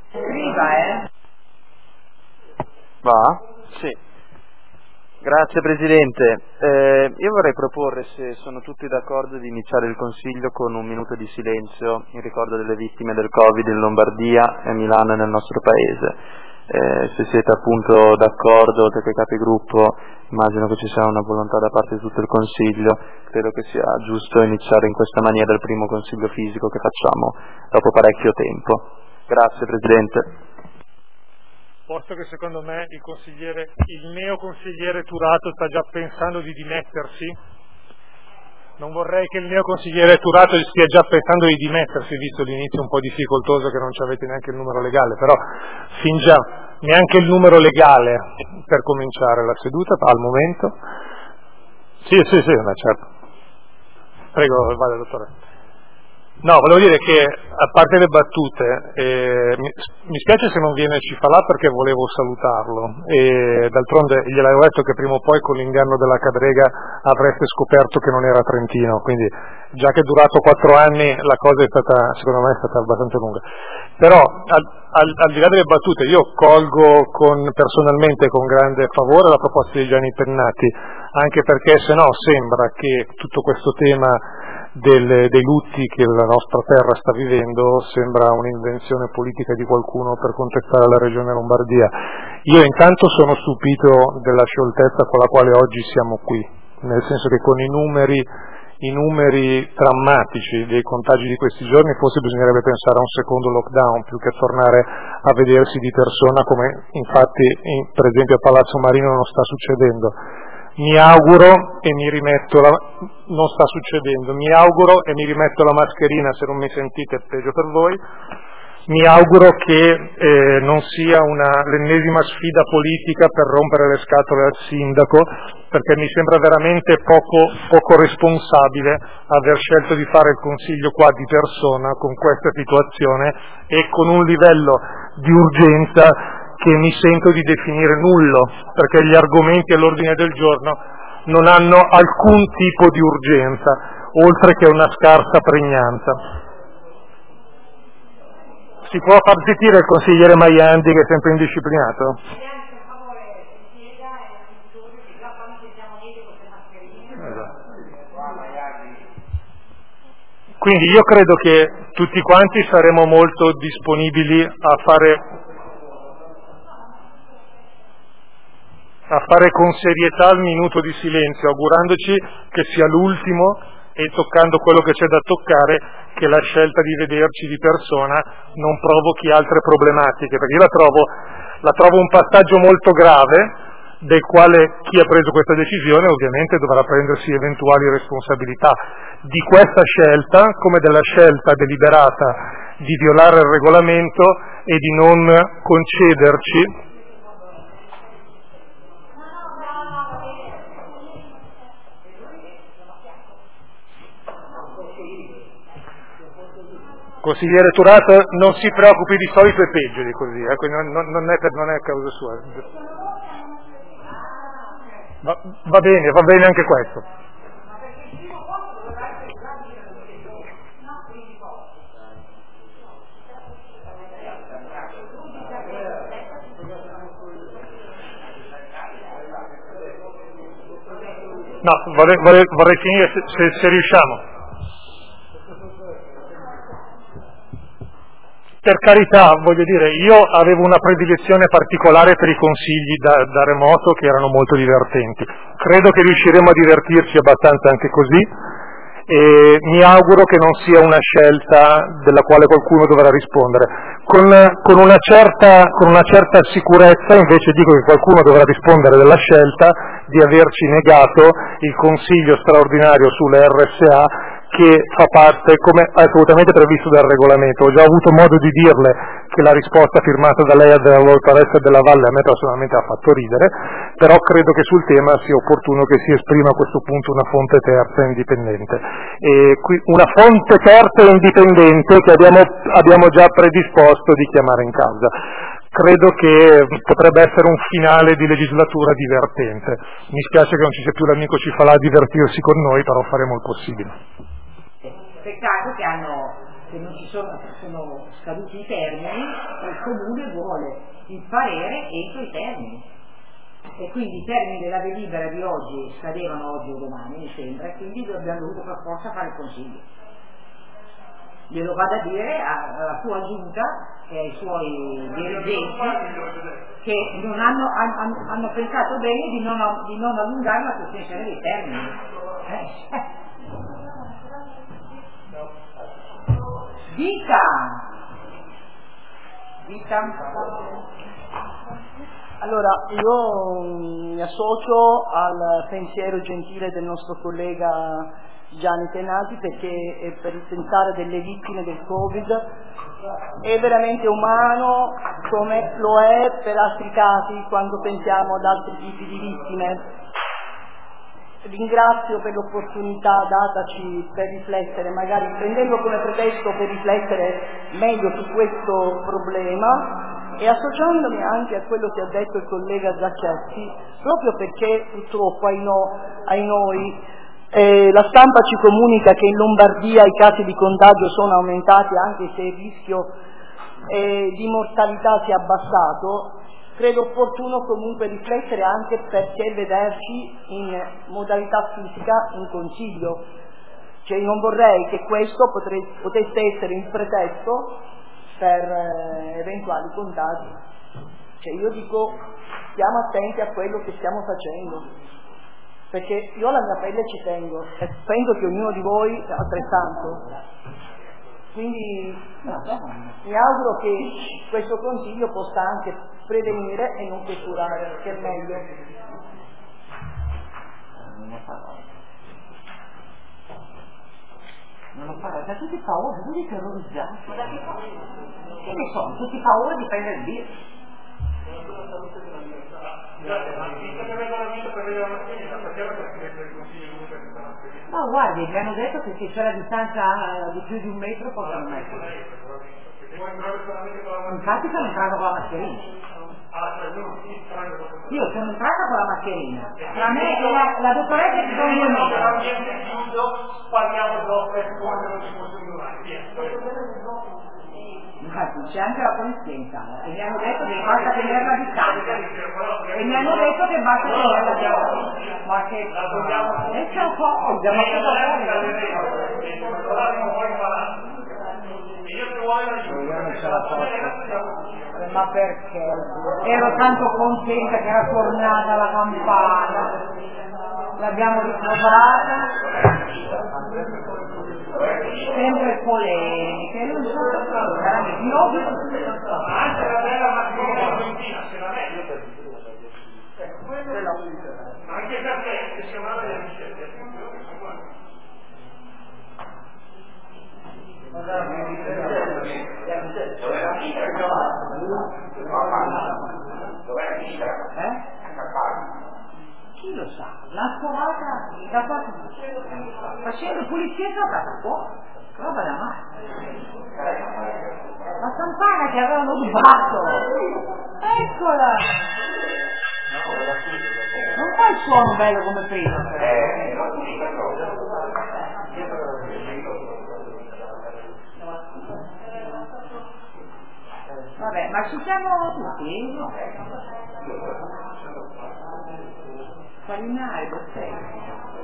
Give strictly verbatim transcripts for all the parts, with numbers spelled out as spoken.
Scriva, eh? Va? Sì. Grazie Presidente. Eh, io vorrei proporre, se sono tutti d'accordo, di iniziare il Consiglio con un minuto di silenzio in ricordo delle vittime del Covid in Lombardia e a Milano e nel nostro Paese. Eh, se siete appunto d'accordo, oltre che capigruppo, immagino che ci sia una volontà da parte di tutto il Consiglio, credo che sia giusto iniziare in questa maniera il primo Consiglio fisico che facciamo dopo parecchio tempo. Grazie Presidente. Posto che secondo me il consigliere, il neoconsigliere Turato sta già pensando di dimettersi, non vorrei che il neoconsigliere Turato stia già pensando di dimettersi, visto l'inizio un po' difficoltoso che non ci avete neanche il numero legale, però fin già neanche il numero legale per cominciare la seduta al momento. Sì, sì, sì, ma certo. Prego, vada dottore. No, volevo dire che, a parte le battute, eh, mi, mi spiace se non viene Cifalà perché volevo salutarlo e d'altronde gliel'avevo detto che prima o poi con l'inganno della Cadrega avreste scoperto che non era trentino, quindi già che è durato quattro anni la cosa è stata, secondo me è stata abbastanza lunga. Però al, al, al di là delle battute io colgo con, personalmente con grande favore la proposta di Gianni Pennati, anche perché se no sembra che tutto questo tema Del, dei lutti che la nostra terra sta vivendo sembra un'invenzione politica di qualcuno per contestare la regione Lombardia. Io intanto sono stupito della scioltezza con la quale oggi siamo qui, nel senso che con i numeri, i numeri drammatici dei contagi di questi giorni forse bisognerebbe pensare a un secondo lockdown più che tornare a vedersi di persona come infatti in, per esempio a Palazzo Marino non sta succedendo. Mi auguro e mi rimetto la... non sta succedendo, mi auguro e mi rimetto la mascherina, se non mi sentite è peggio per voi, mi auguro che eh, non sia una, l'ennesima sfida politica per rompere le scatole al sindaco, perché mi sembra veramente poco, poco responsabile aver scelto di fare il consiglio qua di persona con questa situazione e con un livello di urgenza che mi sento di definire nullo, perché gli argomenti all'ordine del giorno non hanno alcun tipo di urgenza, oltre che una scarsa pregnanza. Si può far zittire il consigliere Maiandi, che è sempre indisciplinato? Quindi io credo che tutti quanti saremo molto disponibili a fare a fare con serietà il minuto di silenzio, augurandoci che sia l'ultimo e toccando quello che c'è da toccare, che la scelta di vederci di persona non provochi altre problematiche, perché io la trovo, la trovo un passaggio molto grave, del quale chi ha preso questa decisione ovviamente dovrà prendersi eventuali responsabilità di questa scelta, come della scelta deliberata di violare il regolamento e di non concederci Consigliere Turato, non si preoccupi, di solito è peggio di così, eh, quindi non, non, è per, non è a causa sua. Va, va bene, va bene anche questo. No, vorrei, vorrei, vorrei finire se, se, se riusciamo. Per carità, voglio dire, io avevo una predilezione particolare per i consigli da, da remoto che erano molto divertenti. Credo che riusciremo a divertirci abbastanza anche così e mi auguro che non sia una scelta della quale qualcuno dovrà rispondere. Con, con, una certa, con una certa sicurezza invece dico che qualcuno dovrà rispondere della scelta di averci negato il consiglio straordinario sulle R S A che fa parte, come assolutamente previsto dal regolamento. Ho già avuto modo di dirle che la risposta firmata da lei e dalla dottoressa Della Valle a me personalmente ha fatto ridere, però credo che sul tema sia opportuno che si esprima a questo punto una fonte terza e indipendente. E qui, una fonte terza e indipendente che abbiamo, abbiamo già predisposto di chiamare in causa. Credo che potrebbe essere un finale di legislatura divertente. Mi spiace che non ci sia più l'amico Cifalà a divertirsi con noi, però faremo il possibile. Peccato che, hanno, che non ci sono, sono scaduti i termini, per comune vuole il parere entro i termini, e quindi i termini della delibera di oggi scadevano oggi o domani mi sembra, e quindi abbiamo dovuto per forza fare il consiglio. Glielo vado a dire alla sua giunta e ai suoi dirigenti che non hanno, hanno, hanno pensato bene di non, di non allungare la sospensione dei termini. Eh. Dica! Dica! Allora, io mi associo al pensiero gentile del nostro collega Gianni Tenati, perché per il pensare delle vittime del Covid è veramente umano, come lo è per altri casi quando pensiamo ad altri tipi di vittime. Ringrazio per l'opportunità dataci per riflettere, magari prendendo come pretesto per riflettere meglio su questo problema, e associandomi anche a quello che ha detto il collega Zacchetti, proprio perché purtroppo ai, no, ai noi eh, la stampa ci comunica che in Lombardia i casi di contagio sono aumentati, anche se il rischio eh, di mortalità si è abbassato. Credo opportuno comunque riflettere anche perché vederci in modalità fisica in consiglio, cioè non vorrei che questo potre, potesse essere il pretesto per eh, eventuali contagi. Cioè io dico, stiamo attenti a quello che stiamo facendo, perché io alla mia pelle ci tengo e penso che ognuno di voi altrettanto. Quindi mi auguro che questo consiglio possa anche prevenire e non che curare, che è meglio. Non lo farò, da tutti paura, tutti terrorizzati. Ma da che cosa? Che ne so, tutti paura di prendere il virus. No, guardi, mi hanno detto che se c'è la distanza di più di un metro possono mettere. Infatti sono entrato con la mascherina. Io sono entrata con la mascherina. Tra me e la, la dottoressa che sono due metri. Infatti c'è anche la polizia in sala e mi hanno detto che basta tenere la distanza e mi hanno detto che basta tenere la distanza, ma che e c'è un po' cosa, ma cosa io non ce la posso, ma perché ero tanto contenta che era tornata la campana, l'abbiamo ritrovata, sempre polemiche, non so, veramente no, anche la bella macchina argentina se la meglio, anche perché si chiamava le ricette. Eh? Chi lo sa? L'ha scovata da qualche facendo pulizia sopra fuoco, roba da male. La campana che avevano rubato, eccola! Non fa il suono bello come prima. Vabbè, ma ci siamo tutti? Farinare, Bosselli.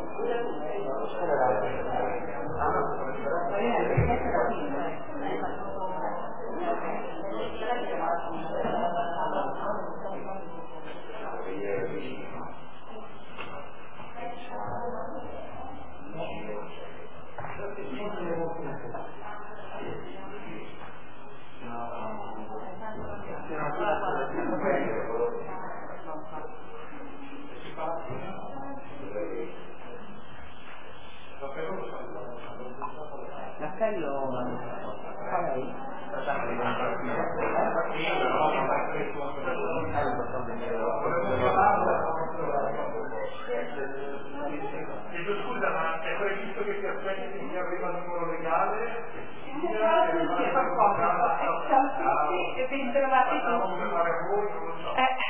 Castello fa lei? Chiedo scusa, ma è previsto che si aspetti che mi arriva il numero legale? Sì, c'è qualcosa, siamo tutti e ben trovati tutti.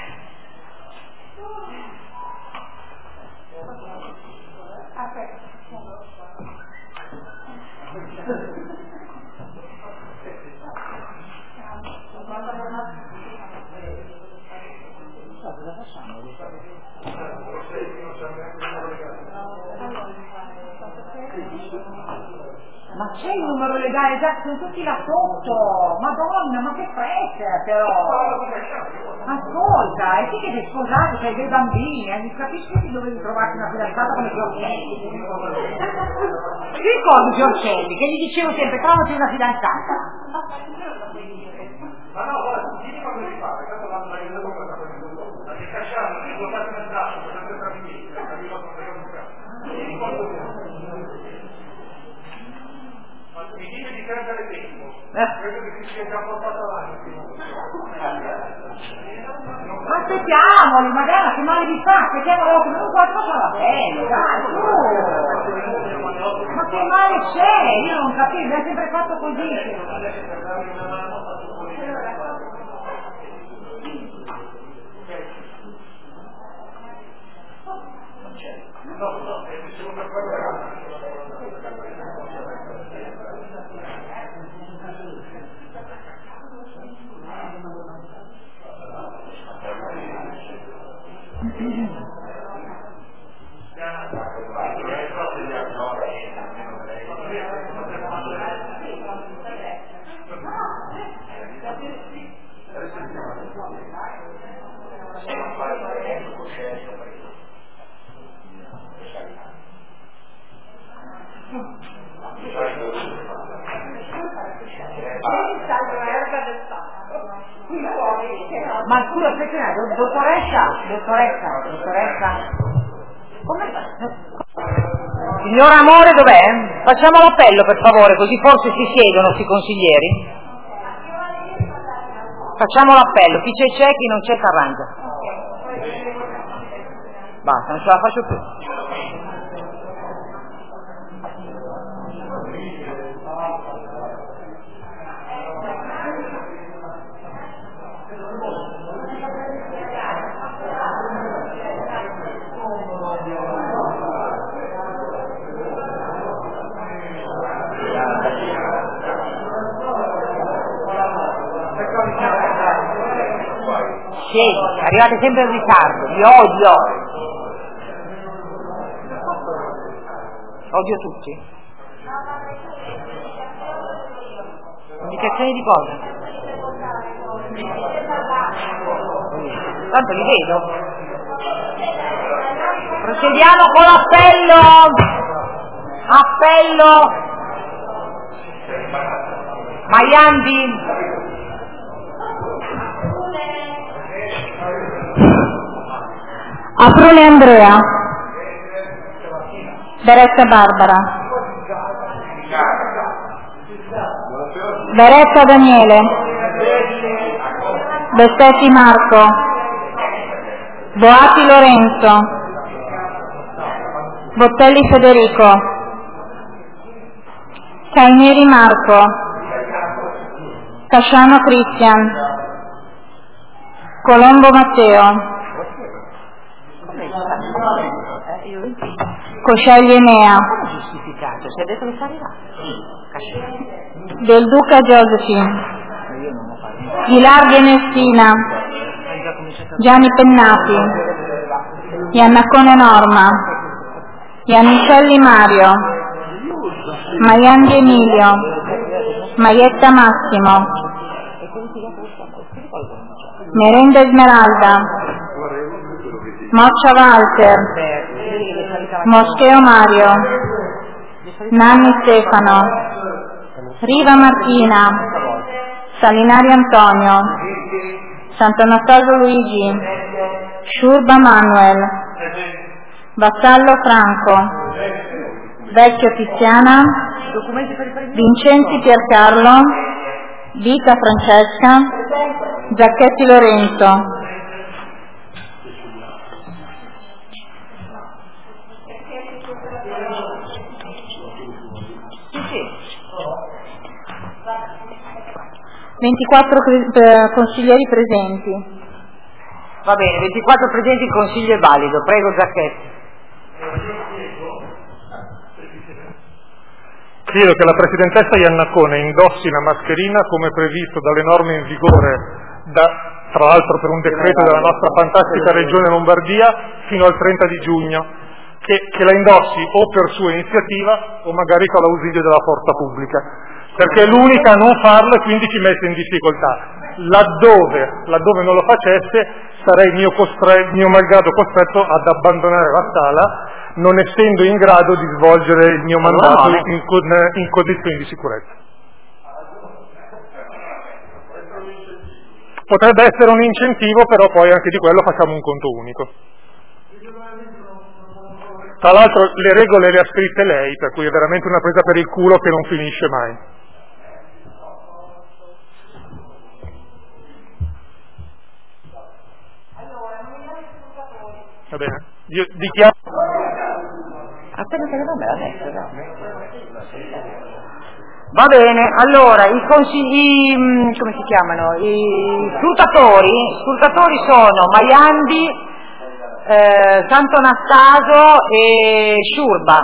Aspetta. Quando non Ma c'è il numero legale, già sono tutti là sotto, madonna, ma che fretta però! Ascolta, e sì che sei sposato, c'hai dei bambini, eh, capisci che dovevi trovarti una fidanzata come Giorcelli? Ti ricordi Giorcelli, che gli dicevo sempre, trovati una fidanzata? Ma no, guarda, ti dico come si fa, perché tanto l'hanno aiutato con questa cosa, la discacciamo, ti portate nel braccio, potete entrare in lì, capito come si fa? Mi ricordo bene. Ma mi dice di perdere tempo, credo che si sia già portato avanti. Aspettiamoli, magari che male vi fa, aspettiamolo come un quattro sarà bene, dai, su! Ma che male c'è? Io non capisco, mi ha sempre fatto così. No, no, è solo per quello. Ma scusa, aspetta, dottoressa, dottoressa, dottoressa, come fa? Signor Amore, dov'è? Facciamo l'appello per favore, così forse si siedono sti consiglieri. Facciamo l'appello, chi c'è c'è, chi non c'è s'arrangia. Basta, non ce la faccio più. Sì, arrivate sempre in ritardo, vi odio. Odio tutti. Indicazioni di cosa? Tanto li vedo. Procediamo con l'appello. Appello. Maiandi. Aprone Andrea. Beretta Barbara. Beretta Daniele. Bestetti Marco. Boati Lorenzo. Bottelli Federico. Cainieri Marco. Casciano Cristian. Colombo Matteo. Cosciagli Enea. Giustificato, si è detto che salirà. Del Duca Josephine. Ghilardi Enestina. Gianni Pennati. Iannacone Norma. Iannicelli Mario. Maiandi Emilio. Maietta Massimo. Merenda Esmeralda. Moccia Walter. Moscheo Mario. Nanni Stefano. Riva Martina. Salinari Antonio. Sant'Anastasio Luigi. Sciurba Manuel. Vassallo Franco. Vecchio Tiziana. Vincenzi Piercarlo. Vita Francesca. Giacchetti Lorenzo. ventiquattro eh, consiglieri presenti. Va bene, ventiquattro presenti, il consiglio è valido. Prego Giacchetti. Chiedo che la Presidentessa Iannacone indossi la mascherina come previsto dalle norme in vigore, da, tra l'altro per un decreto della nostra fantastica Regione Lombardia, fino al trenta di giugno. che, che la indossi o per sua iniziativa o magari con l'ausilio della forza pubblica, perché è l'unica a non farlo e quindi ci mette in difficoltà. Laddove, laddove non lo facesse sarei mio, costre, mio malgrado costretto ad abbandonare la sala, non essendo in grado di svolgere il mio mandato in, in condizioni di sicurezza. Potrebbe essere un incentivo, però poi anche di quello facciamo un conto unico. Tra l'altro le regole le ha scritte lei, per cui è veramente una presa per il culo che non finisce mai. Va bene, io dichiaro... Appena che non me l'ha detto, no? Va bene, allora i consigli, come si chiamano? I scrutatori, scrutatori sono Maiandi, eh, Santo Anastaso e Sciurba.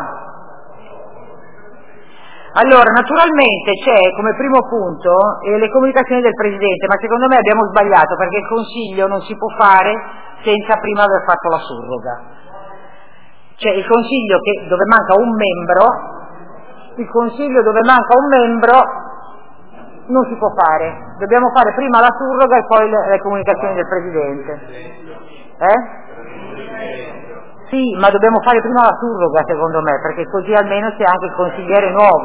Allora, naturalmente c'è come primo punto eh, le comunicazioni del Presidente, ma secondo me abbiamo sbagliato perché il Consiglio non si può fare senza prima aver fatto la surroga. Cioè il Consiglio che, dove manca un membro, il Consiglio dove manca un membro non si può fare. Dobbiamo fare prima la surroga e poi le, le comunicazioni del Presidente. Eh? Sì, ma dobbiamo fare prima la surroga secondo me, perché così almeno c'è anche il consigliere nuovo.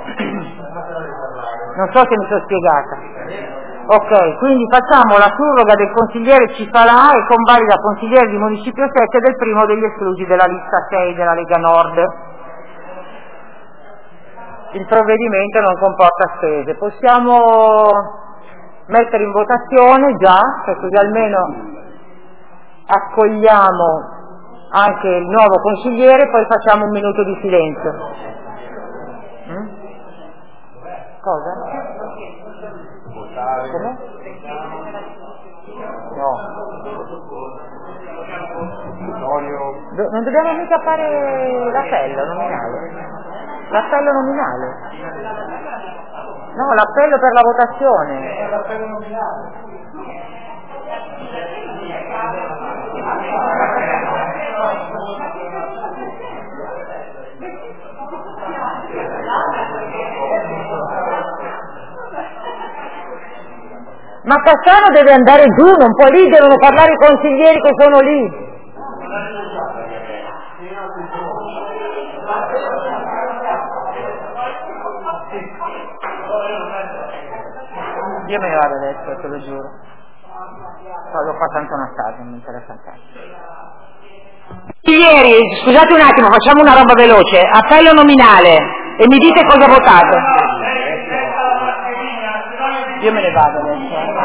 Non so se mi sono spiegata. Ok, quindi facciamo la surroga del consigliere Cifalà e convalida consigliere di Municipio sette del primo degli esclusi della lista sei della Lega Nord. Il provvedimento non comporta spese. Possiamo mettere in votazione già, che così almeno accogliamo anche il nuovo consigliere, poi facciamo un minuto di silenzio. Mm? Cosa? Come? No. Do- non dobbiamo mica fare l'appello nominale. L'appello nominale. No, l'appello per la votazione. L'appello nominale. Ma Cassano deve andare giù, non può lì, devono parlare i consiglieri che sono lì. Io me ne vado adesso, te lo giuro. L'ho fatto anche una casa, non mi interessa tanto. Consiglieri, scusate un attimo, facciamo una roba veloce. Appello nominale e mi dite cosa votate. Io me ne vado adesso.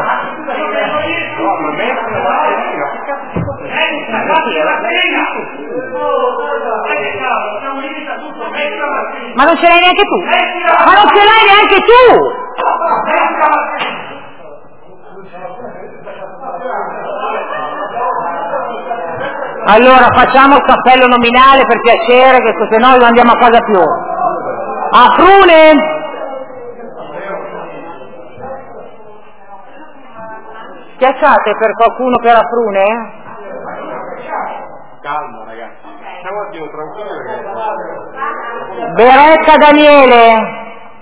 Ma non ce l'hai neanche tu? Ma non ce l'hai neanche tu! Allora facciamo il cappello nominale per piacere, che se no non andiamo a casa più. A Frune! Schiacciate per qualcuno per la Frune? Calma ragazzi, stiamo un attimo tranquilli. Beretta Daniele.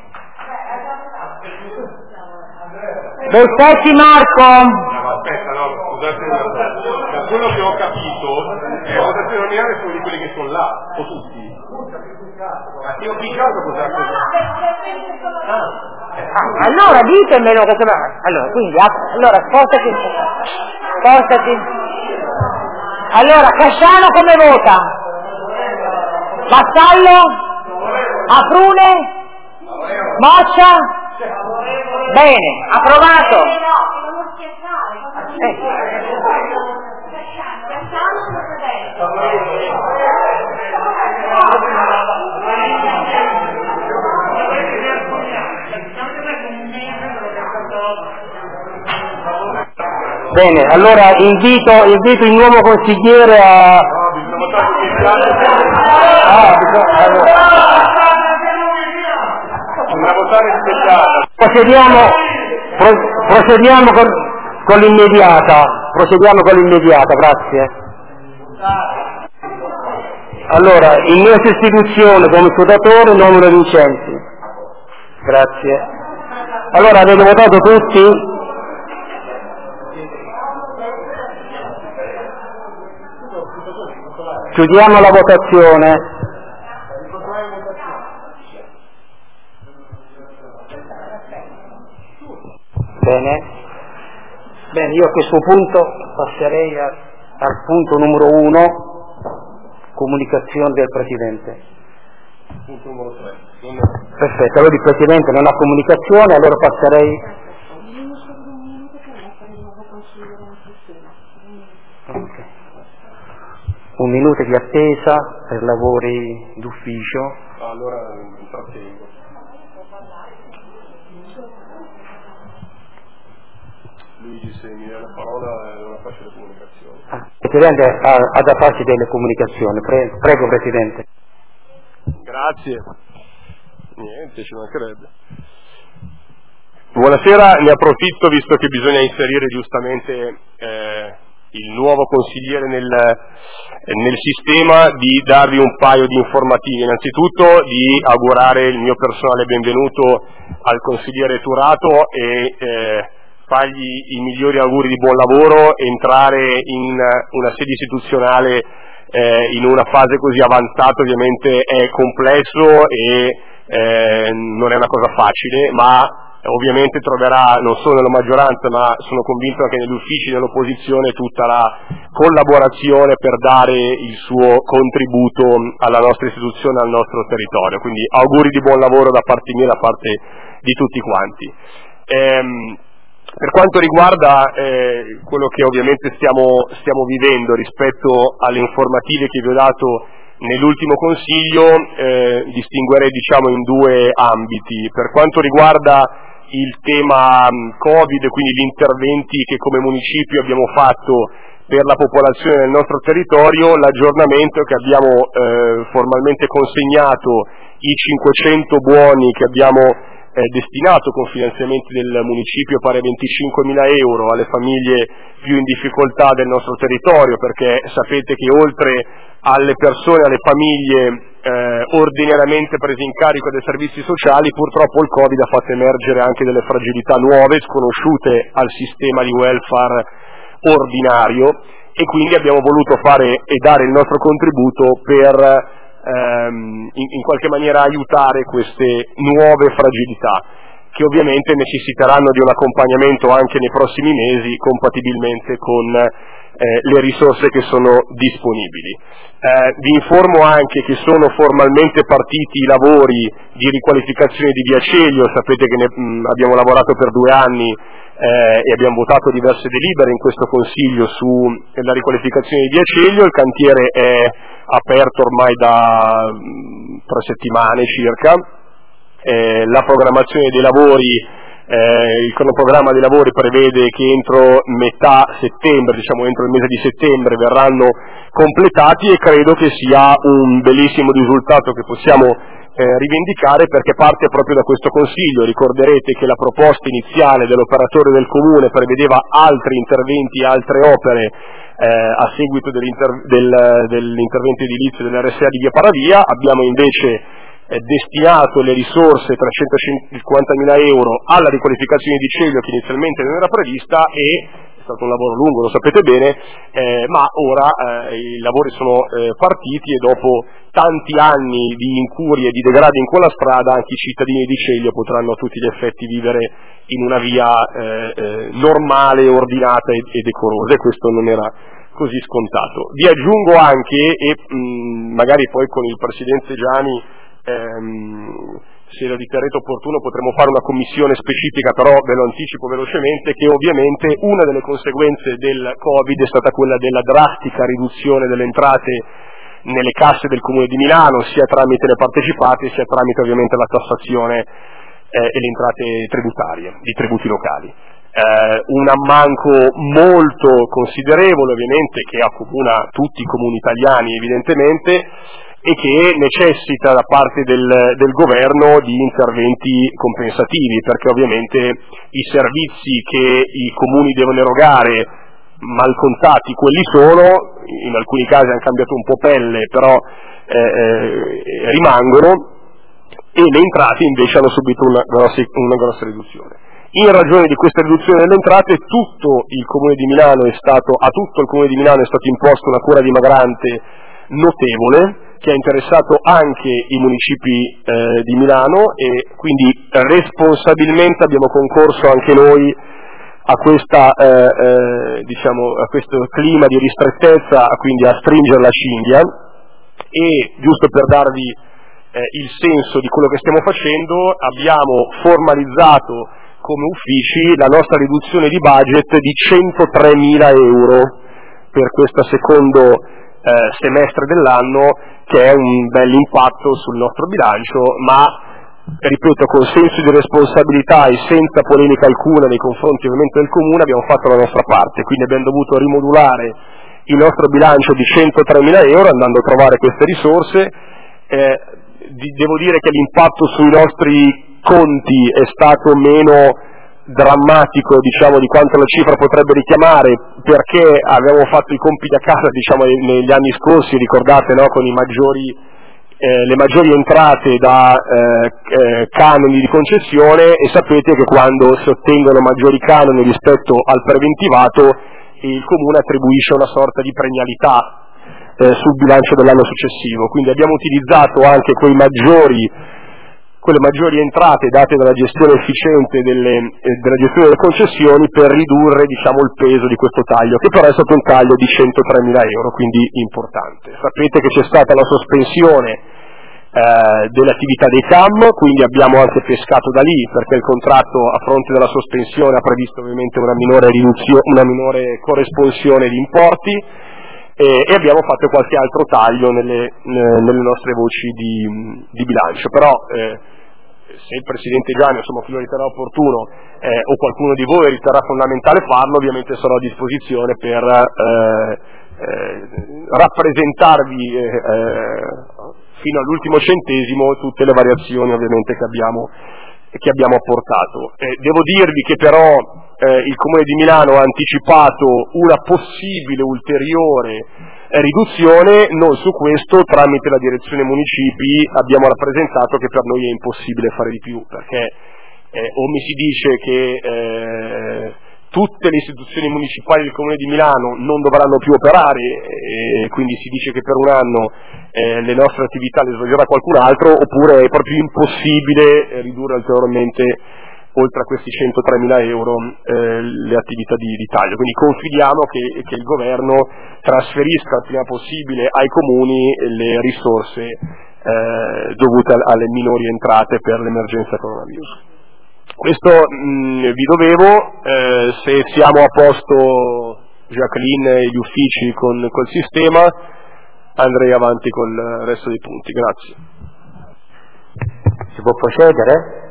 Bessetti Marco. No, aspetta, no, scusate, da quello che ho capito, eh, la votazione nominale sono di quelli che sono là, o tutti. Ma ti ho piccato cosa ha fatto? Ah, allora ditemelo che allora quindi allora spostati spostati allora Casciano come vota? Vassallo? Aprune? Moccia? Bene, approvato. Eh. Bene, allora invito, invito il nuovo consigliere a... No, bisogna votare speciale. Ah, bisogna... allora. Bisogna votare speciale. Procediamo, pro, procediamo con, con l'immediata, procediamo con l'immediata, grazie. Allora, in mia sostituzione come scrutatore nomino Vincenzi. Grazie. Allora, avete votato tutti? Chiudiamo la votazione. Bene. Bene, io a questo punto passerei a, al punto numero uno, comunicazione del Presidente. Punto numero tre. Perfetto, allora il Presidente non ha comunicazione, allora passerei... Okay. Un minuto di attesa per lavori d'ufficio. Allora intrattengo. Luigi, se mi dà la parola è una facile comunicazione. Ah, il Presidente ha, ha da farsi delle comunicazioni. Pre- prego, Presidente. Grazie. Niente, ci mancherebbe. Buonasera, ne approfitto visto che bisogna inserire giustamente eh, il nuovo consigliere nel, nel sistema, di darvi un paio di informative. Innanzitutto di augurare il mio personale benvenuto al consigliere Turato e eh, fargli i migliori auguri di buon lavoro. Entrare in una sede istituzionale eh, in una fase così avanzata ovviamente è complesso e eh, non è una cosa facile, ma ovviamente troverà non solo nella maggioranza ma sono convinto anche negli uffici dell'opposizione tutta la collaborazione per dare il suo contributo alla nostra istituzione, al nostro territorio. Quindi auguri di buon lavoro da parte mia e da parte di tutti quanti. Ehm, Per quanto riguarda eh, quello che ovviamente stiamo, stiamo vivendo rispetto alle informative che vi ho dato nell'ultimo Consiglio, eh, distinguerei diciamo in due ambiti. Per quanto riguarda il tema Covid, quindi gli interventi che come municipio abbiamo fatto per la popolazione del nostro territorio, l'aggiornamento che abbiamo eh, formalmente consegnato, i cinquecento buoni che abbiamo eh, destinato con finanziamenti del municipio pari a venticinquemila euro alle famiglie più in difficoltà del nostro territorio, perché sapete che oltre alle persone, alle famiglie eh, ordinariamente prese in carico dai servizi sociali, purtroppo il Covid ha fatto emergere anche delle fragilità nuove, sconosciute al sistema di welfare ordinario, e quindi abbiamo voluto fare e dare il nostro contributo per ehm, in, in qualche maniera aiutare queste nuove fragilità, che ovviamente necessiteranno di un accompagnamento anche nei prossimi mesi, compatibilmente con eh, le risorse che sono disponibili. Eh, vi informo anche che sono formalmente partiti i lavori di riqualificazione di Via Celio. Sapete che ne, mh, abbiamo lavorato per due anni eh, e abbiamo votato diverse delibere in questo Consiglio sulla riqualificazione di Via Celio. Il cantiere è aperto ormai da mh, tre settimane circa. Eh, la programmazione dei lavori, eh, il cronoprogramma dei lavori prevede che entro metà settembre, diciamo entro il mese di settembre, verranno completati, e credo che sia un bellissimo risultato che possiamo eh, rivendicare, perché parte proprio da questo Consiglio. Ricorderete che la proposta iniziale dell'operatore del Comune prevedeva altri interventi, altre opere eh, a seguito dell'inter- del, dell'intervento edilizio dell'R S A di Via Paravia. Abbiamo invece destinato le risorse trecentocinquantamila euro alla riqualificazione di Celio, che inizialmente non era prevista, e è stato un lavoro lungo, lo sapete bene, eh, ma ora eh, i lavori sono eh, partiti, e dopo tanti anni di incurie e di degradi in quella strada anche i cittadini di Celio potranno a tutti gli effetti vivere in una via eh, eh, normale, ordinata e, e decorosa, e questo non era così scontato. Vi aggiungo anche, e mh, magari poi con il Presidente Giani Ehm, se lo riterrete opportuno potremo fare una commissione specifica, però ve lo anticipo velocemente, che ovviamente una delle conseguenze del Covid è stata quella della drastica riduzione delle entrate nelle casse del Comune di Milano, sia tramite le partecipate sia tramite ovviamente la tassazione eh, e le entrate tributarie, di tributi locali. Eh, un ammanco molto considerevole ovviamente, che accomuna tutti i comuni italiani evidentemente, e che necessita da parte del, del governo di interventi compensativi, perché ovviamente i servizi che i comuni devono erogare, mal contati quelli sono, in alcuni casi hanno cambiato un po' pelle, però eh, rimangono, e le entrate invece hanno subito una grossa, una grossa riduzione. In ragione di questa riduzione delle entrate, tutto il Comune di Milano è stato, a tutto il Comune di Milano è stato imposto una cura dimagrante notevole, che ha interessato anche i municipi eh, di Milano, e quindi responsabilmente abbiamo concorso anche noi a, questa, eh, eh, diciamo, a questo clima di ristrettezza, quindi a stringere la cinghia. E giusto per darvi eh, il senso di quello che stiamo facendo, abbiamo formalizzato come uffici la nostra riduzione di budget di centotremila euro per questo secondo eh, semestre dell'anno, che è un bel impatto sul nostro bilancio, ma ripeto, con senso di responsabilità e senza polemica alcuna nei confronti ovviamente del Comune, abbiamo fatto la nostra parte, quindi abbiamo dovuto rimodulare il nostro bilancio di centotremila euro andando a trovare queste risorse. Eh, di, devo dire che l'impatto sui nostri conti è stato meno drammatico, diciamo, di quanto la cifra potrebbe richiamare, perché avevamo fatto i compiti a casa, diciamo, negli anni scorsi, ricordate, no? Con i maggiori, eh, le maggiori entrate da eh, eh, canoni di concessione, e sapete che quando si ottengono maggiori canoni rispetto al preventivato, il Comune attribuisce una sorta di premialità eh, sul bilancio dell'anno successivo. Quindi abbiamo utilizzato anche quei maggiori quelle maggiori entrate date dalla gestione efficiente delle, eh, della gestione delle concessioni per ridurre, diciamo, il peso di questo taglio, che però è stato un taglio di centotremila euro, quindi importante. Sapete che c'è stata la sospensione eh, dell'attività dei C A M, quindi abbiamo anche pescato da lì, perché il contratto a fronte della sospensione ha previsto ovviamente una minore riduzione, una minore corresponsione di importi, e abbiamo fatto qualche altro taglio nelle, nelle nostre voci di, di bilancio. Però eh, se il Presidente Gianni, insomma, lo riterrà opportuno eh, o qualcuno di voi riterrà fondamentale farlo, ovviamente sarò a disposizione per eh, eh, rappresentarvi eh, eh, fino all'ultimo centesimo tutte le variazioni ovviamente che abbiamo, che abbiamo apportato. Eh, devo dirvi che però Eh, il Comune di Milano ha anticipato una possibile ulteriore eh, riduzione. Noi su questo, tramite la direzione municipi, abbiamo rappresentato che per noi è impossibile fare di più, perché eh, o mi si dice che eh, tutte le istituzioni municipali del Comune di Milano non dovranno più operare, e quindi si dice che per un anno eh, le nostre attività le svolgerà qualcun altro, oppure è proprio impossibile eh, ridurre ulteriormente, oltre a questi centotremila euro, eh, le attività di, di taglio. Quindi confidiamo che, che il governo trasferisca il prima possibile ai comuni le risorse eh, dovute alle minori entrate per l'emergenza coronavirus. Questo mh, vi dovevo, eh, se siamo a posto Jacqueline e gli uffici con col sistema, andrei avanti col resto dei punti. Grazie. Si può procedere?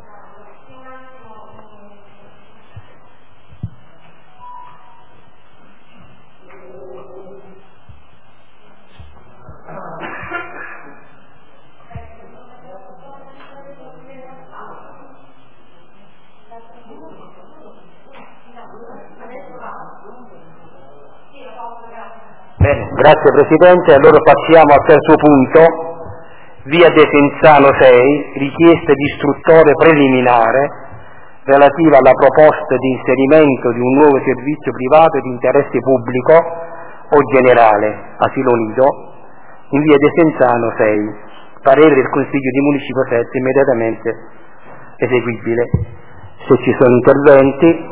Bene, grazie Presidente. Allora passiamo al terzo punto, via Desenzano sei, richiesta di istruttoria preliminare relativa alla proposta di inserimento di un nuovo servizio privato di interesse pubblico o generale, asilo nido, in via Desenzano sei. Parere del Consiglio di Municipio sette immediatamente eseguibile. Se ci sono interventi.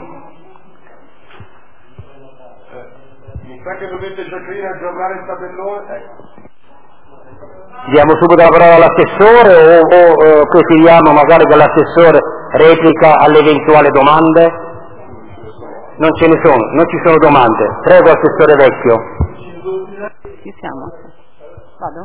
Sa che dovete Giacchino aggiornare il tabellone? Ecco. Diamo subito la parola all'assessore o, o eh, preferiamo magari che l'assessore replica alle eventuali domande? Non ce ne sono, non ci sono domande. Prego, assessore Vecchio. Ci siamo? Vado?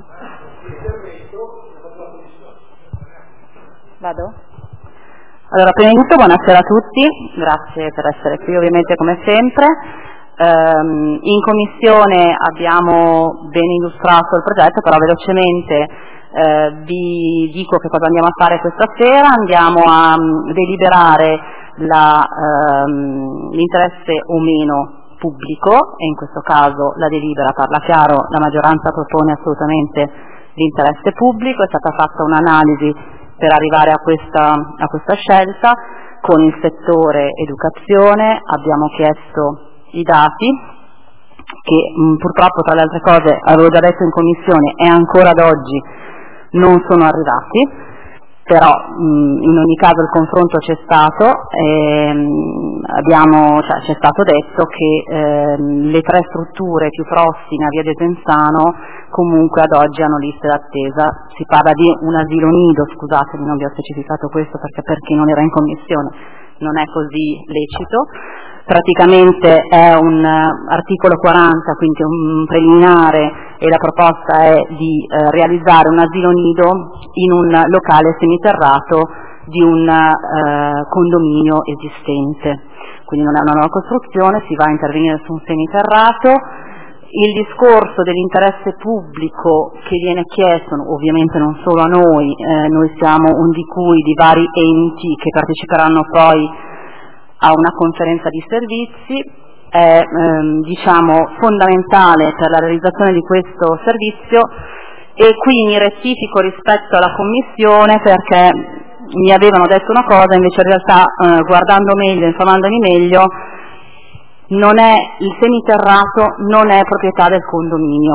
Vado? Allora, prima di tutto buonasera a tutti, grazie per essere qui ovviamente come sempre. Um, in commissione abbiamo ben illustrato il progetto, però velocemente eh, vi dico che cosa andiamo a fare questa sera. Andiamo a um, deliberare la, um, l'interesse o meno pubblico, e in questo caso la delibera parla chiaro, la maggioranza propone assolutamente l'interesse pubblico, è stata fatta un'analisi per arrivare a questa, a questa scelta con il settore educazione, abbiamo chiesto i dati che mh, purtroppo tra le altre cose avevo già detto in commissione e ancora ad oggi non sono arrivati, però mh, in ogni caso il confronto c'è stato e mh, abbiamo, cioè, c'è stato detto che ehm, le tre strutture più prossime a Via Desenzano comunque ad oggi hanno liste d'attesa. Si parla di un asilo nido, scusatemi, non vi ho specificato questo perché per chi non era in commissione non è così lecito. Praticamente è un uh, articolo quaranta, quindi un preliminare, e la proposta è di uh, realizzare un asilo nido in un locale semiterrato di un uh, condominio esistente. Quindi non è una nuova costruzione, si va a intervenire su un semiterrato. Il discorso dell'interesse pubblico che viene chiesto, ovviamente non solo a noi, eh, noi siamo un di cui di vari enti che parteciperanno poi a una conferenza di servizi, è ehm, diciamo fondamentale per la realizzazione di questo servizio, e qui mi rettifico rispetto alla Commissione perché mi avevano detto una cosa, invece in realtà eh, guardando meglio, informandomi meglio, non è, il semiterrato non è proprietà del condominio.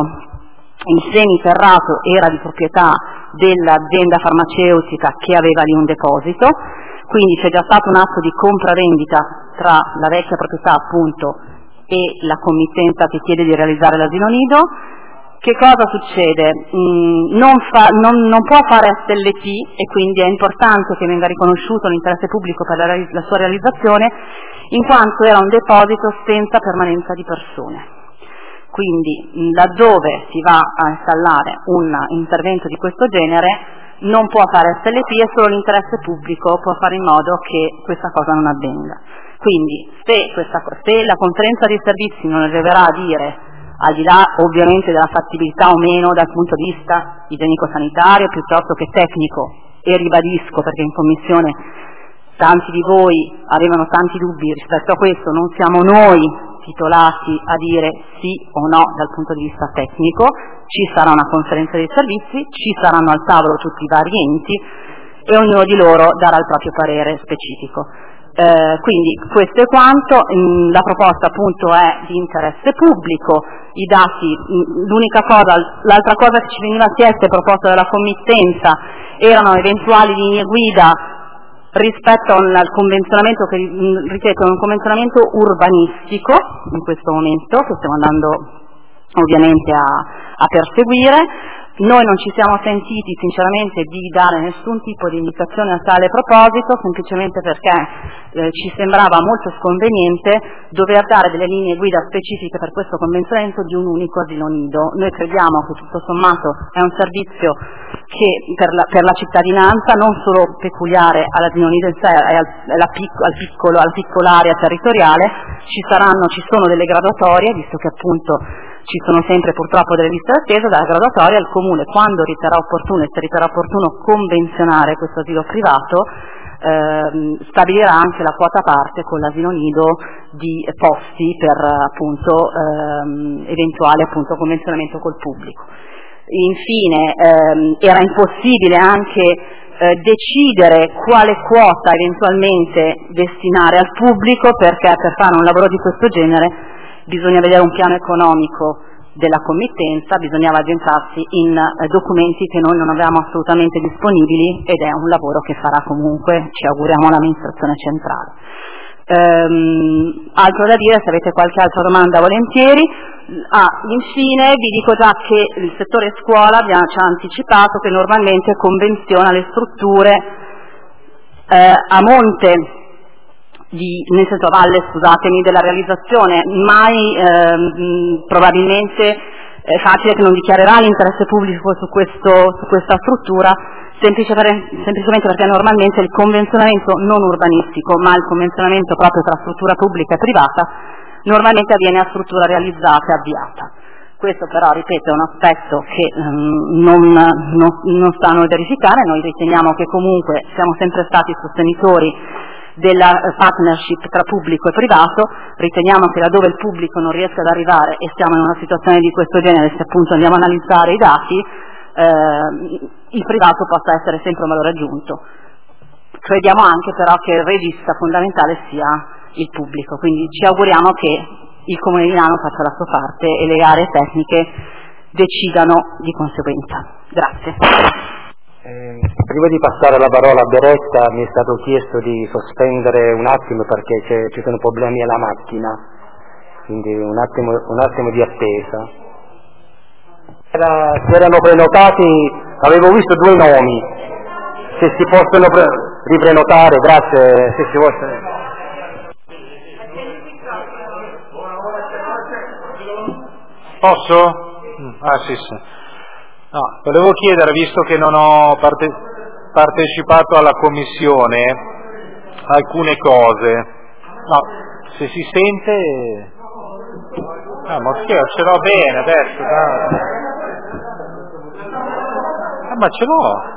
Il semiterrato era di proprietà dell'azienda farmaceutica che aveva lì un deposito, quindi c'è già stato un atto di compravendita tra la vecchia proprietà appunto e la committenza che chiede di realizzare l'asilo nido. Che cosa succede? Mm, non, fa, non, non può fare S L P e quindi è importante che venga riconosciuto l'interesse pubblico per la, la sua realizzazione, in quanto era un deposito senza permanenza di persone. Quindi laddove si va a installare un intervento di questo genere non può fare S L P e solo l'interesse pubblico può fare in modo che questa cosa non avvenga. Quindi se, questa, se la conferenza di servizi non arriverà a dire, al di là ovviamente della fattibilità o meno dal punto di vista igienico-sanitario piuttosto che tecnico, e ribadisco perché in commissione tanti di voi avevano tanti dubbi rispetto a questo, non siamo noi titolati a dire sì o no dal punto di vista tecnico, ci sarà una conferenza dei servizi, ci saranno al tavolo tutti i vari enti e ognuno di loro darà il proprio parere specifico. Eh, quindi questo è quanto. La proposta appunto è di interesse pubblico, i dati, l'unica cosa, l'altra cosa che ci veniva chiesta e proposta dalla committenza erano eventuali linee guida rispetto al convenzionamento che, ripeto, è un convenzionamento urbanistico in questo momento che stiamo andando ovviamente a, a perseguire. Noi non ci siamo sentiti sinceramente di dare nessun tipo di indicazione a tale proposito, semplicemente perché eh, ci sembrava molto sconveniente dover dare delle linee guida specifiche per questo convenzionamento di un unico asilo nido. Noi crediamo che tutto sommato è un servizio che per la, per la cittadinanza, non solo peculiare all'asilo nido in sé, è al, alla, pic, al piccolo, alla piccola area territoriale, ci saranno, ci sono delle graduatorie, visto che appunto ci sono sempre purtroppo delle liste d'attesa. Dalla graduatoria il Comune, quando riterrà opportuno e se riterrà opportuno convenzionare questo asilo privato, ehm, stabilirà anche la quota parte con l'asilo nido di posti per appunto ehm, eventuale appunto convenzionamento col pubblico. Infine ehm, era impossibile anche eh, decidere quale quota eventualmente destinare al pubblico, perché per fare un lavoro di questo genere bisogna vedere un piano economico della committenza, bisognava addentrarsi in eh, documenti che noi non avevamo assolutamente disponibili, ed è un lavoro che farà comunque, ci auguriamo, l'amministrazione centrale. Ehm, altro da dire, se avete qualche altra domanda volentieri. Ah, infine vi dico già che il settore scuola ci ha anticipato che normalmente convenziona le strutture eh, a monte Di, nel senso a valle, scusatemi, della realizzazione, mai ehm, probabilmente è facile che non dichiarerà l'interesse pubblico su, questo, su questa struttura, semplicemente, semplicemente perché normalmente il convenzionamento non urbanistico, ma il convenzionamento proprio tra struttura pubblica e privata, normalmente avviene a struttura realizzata e avviata. Questo però, ripeto, è un aspetto che um, non, non, non stanno a verificare. Noi riteniamo che comunque siamo sempre stati sostenitori della partnership tra pubblico e privato, riteniamo che laddove il pubblico non riesca ad arrivare, e siamo in una situazione di questo genere, se appunto andiamo a analizzare i dati, eh, il privato possa essere sempre un valore aggiunto. Crediamo anche però che il regista fondamentale sia il pubblico, quindi ci auguriamo che il Comune di Milano faccia la sua parte e le aree tecniche decidano di conseguenza. Grazie. Eh, prima di passare la parola a Beretta mi è stato chiesto di sospendere un attimo perché ci sono problemi alla macchina, quindi un attimo, un attimo di attesa. Era, si erano prenotati, avevo visto due nomi, se si possono pre- riprenotare, grazie, se si vuole. Posso? Ah sì sì. No, volevo chiedere, visto che non ho parte- partecipato alla commissione, alcune cose. No, se si sente... Ah, ma sì, ce l'ho bene adesso, dai. Ah, ma ce l'ho.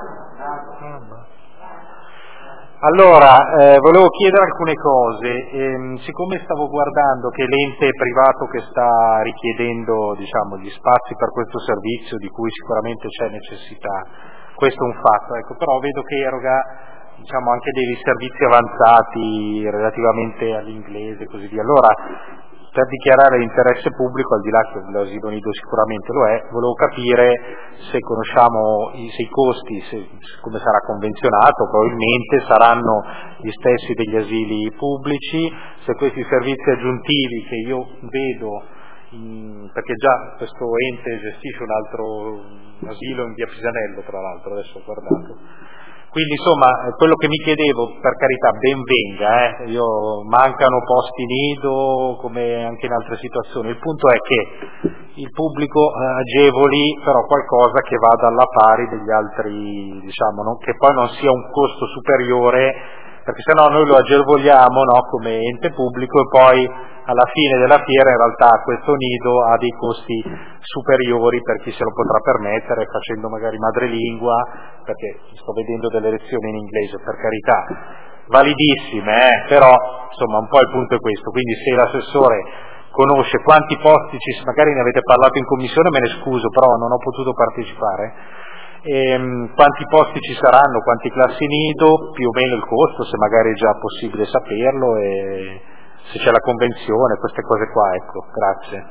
Allora, eh, volevo chiedere alcune cose. Ehm, siccome stavo guardando che l'ente privato che sta richiedendo, diciamo, gli spazi per questo servizio, di cui sicuramente c'è necessità, questo è un fatto, ecco, però vedo che eroga, diciamo, anche dei servizi avanzati relativamente all'inglese e così via. Allora, per dichiarare l'interesse pubblico, al di là che l'asilo nido sicuramente lo è, volevo capire se conosciamo i, se i costi, se, come sarà convenzionato, probabilmente saranno gli stessi degli asili pubblici, se questi servizi aggiuntivi che io vedo, in, perché già questo ente gestisce un altro asilo in via Pisanello, tra l'altro, adesso ho guardato. Quindi insomma, quello che mi chiedevo, per carità, ben venga, eh, io, mancano posti nido come anche in altre situazioni, il punto è che il pubblico eh, agevoli però qualcosa che vada alla pari degli altri, diciamo, no? Che poi non sia un costo superiore, perché sennò noi lo agevoliamo, no? Come ente pubblico e poi alla fine della fiera in realtà questo nido ha dei costi superiori per chi se lo potrà permettere, facendo magari madrelingua, perché sto vedendo delle lezioni in inglese, per carità, validissime, eh? Però insomma un po' il punto è questo, quindi se l'assessore conosce quanti posti ci, magari ne avete parlato in commissione, me ne scuso, però non ho potuto partecipare, ehm, quanti posti ci saranno, quanti classi nido, più o meno il costo, se magari è già possibile saperlo, e se c'è la convenzione, queste cose qua, ecco, grazie.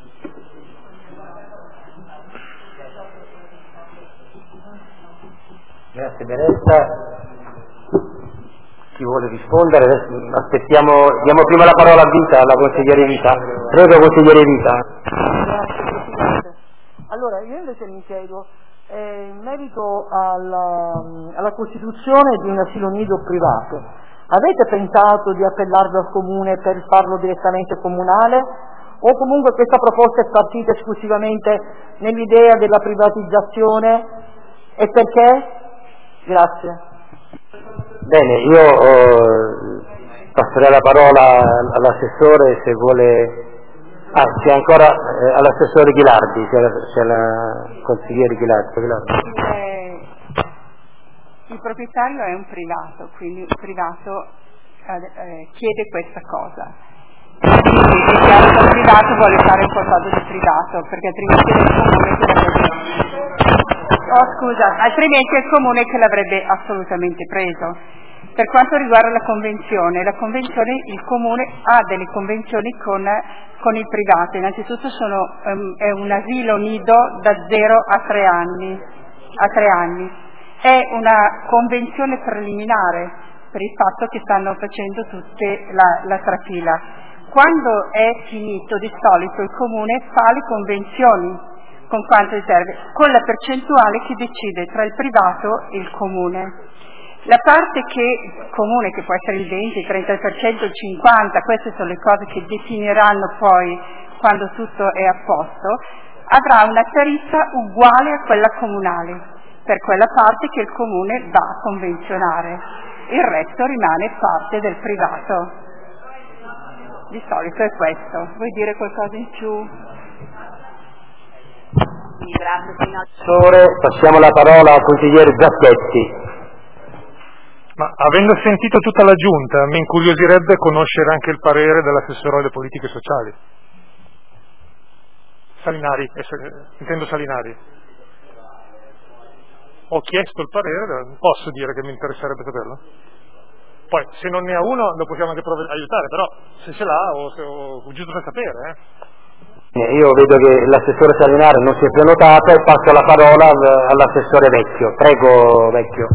Grazie Beretta. Chi vuole rispondere? Adesso aspettiamo, diamo prima la parola a Vita, alla consigliere Vita. Prego consigliere Vita. Grazie Presidente. Allora, io invece mi chiedo, eh, in merito alla, alla costituzione di un asilo nido privato, avete pensato di appellarvi al Comune per farlo direttamente comunale? O comunque questa proposta è partita esclusivamente nell'idea della privatizzazione? E perché? Grazie. Bene, io eh, passerei la parola all'assessore se vuole... Ah, c'è ancora eh, all'assessore Ghilardi, c'è la, c'è la consigliere Ghilardi. Ghilardi. Eh, il proprietario è un privato, quindi il privato eh, chiede questa cosa. Quindi è chiaro che il privato vuole fare qualcosa di privato, perché altrimenti è il comune che l'avrebbe... Oh, scusa, altrimenti è il comune che l'avrebbe assolutamente preso. Per quanto riguarda la convenzione, la convenzione, il comune ha delle convenzioni con, con il privato. Innanzitutto sono, um, è un asilo nido da zero a tre anni. A tre anni. È una convenzione preliminare per il fatto che stanno facendo tutte la, la trafila. Quando è finito, di solito il comune fa le convenzioni con quanto gli serve, con la percentuale che decide tra il privato e il comune. La parte che il comune, che può essere il venti, il trenta per cento, il cinquanta per cento, queste sono le cose che definiranno poi quando tutto è a posto, avrà una tariffa uguale a quella comunale, per quella parte che il comune va a convenzionare. Il resto rimane parte del privato. Di solito è questo. Vuoi dire qualcosa in più? Sì, grazie signor. Passiamo la parola al consigliere Giacchetti. Ma avendo sentito tutta la giunta, mi incuriosirebbe conoscere anche il parere dell'assessore alle politiche sociali. Salinari, intendo Salinari. ho chiesto il parere, posso dire che mi interesserebbe saperlo? Poi se non ne ha uno lo possiamo anche prov- aiutare, però se ce l'ha o, se, o giusto per sapere. Eh. Io vedo che l'assessore Salinare non si è prenotato e passo la parola all'assessore Vecchio. Prego Vecchio.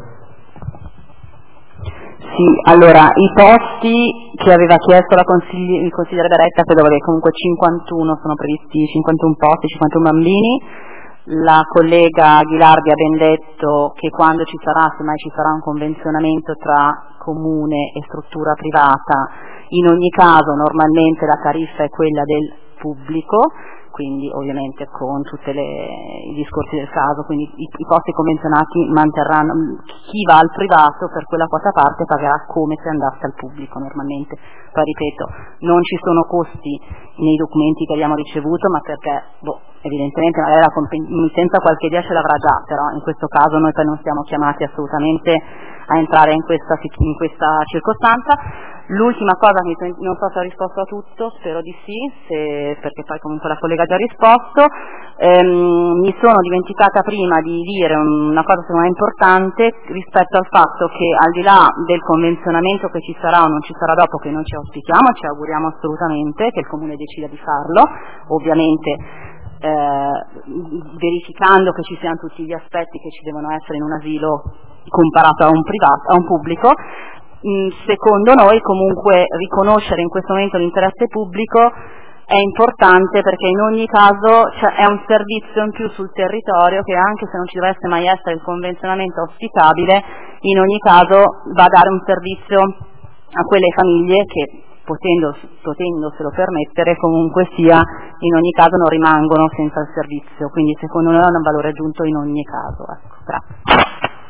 Sì, allora i posti che aveva chiesto la consigli- il consigliere Beretta, credo che comunque cinquantuno sono previsti, cinquantuno posti, cinquantuno bambini. La collega Ghilardi ha ben detto che quando ci sarà, semmai ci sarà un convenzionamento tra comune e struttura privata, in ogni caso normalmente la tariffa è quella del pubblico, quindi ovviamente con tutti i discorsi del caso, quindi i, i posti convenzionati manterranno, chi va al privato per quella quota parte pagherà come se andasse al pubblico normalmente. Poi ripeto, non ci sono costi nei documenti che abbiamo ricevuto, ma perché boh, evidentemente magari la committenza qualche idea ce l'avrà già, però in questo caso noi poi non siamo chiamati assolutamente a entrare in questa, in questa circostanza. L'ultima cosa, non so se ho risposto a tutto, spero di sì, se, perché poi comunque la collega ha già risposto. Ehm, mi sono dimenticata prima di dire una cosa secondo me importante rispetto al fatto che al di là del convenzionamento che ci sarà o non ci sarà dopo, che noi ci auspichiamo, ci auguriamo assolutamente che il Comune decida di farlo, ovviamente eh, verificando che ci siano tutti gli aspetti che ci devono essere in un asilo comparato a un privato, a un pubblico. Secondo noi comunque riconoscere in questo momento l'interesse pubblico è importante, perché in ogni caso cioè, è un servizio in più sul territorio che, anche se non ci dovesse mai essere il convenzionamento auspicabile, in ogni caso va a dare un servizio a quelle famiglie che potendo, potendoselo permettere comunque sia, in ogni caso non rimangono senza il servizio, quindi secondo noi ha un valore aggiunto in ogni caso. Ecco, grazie.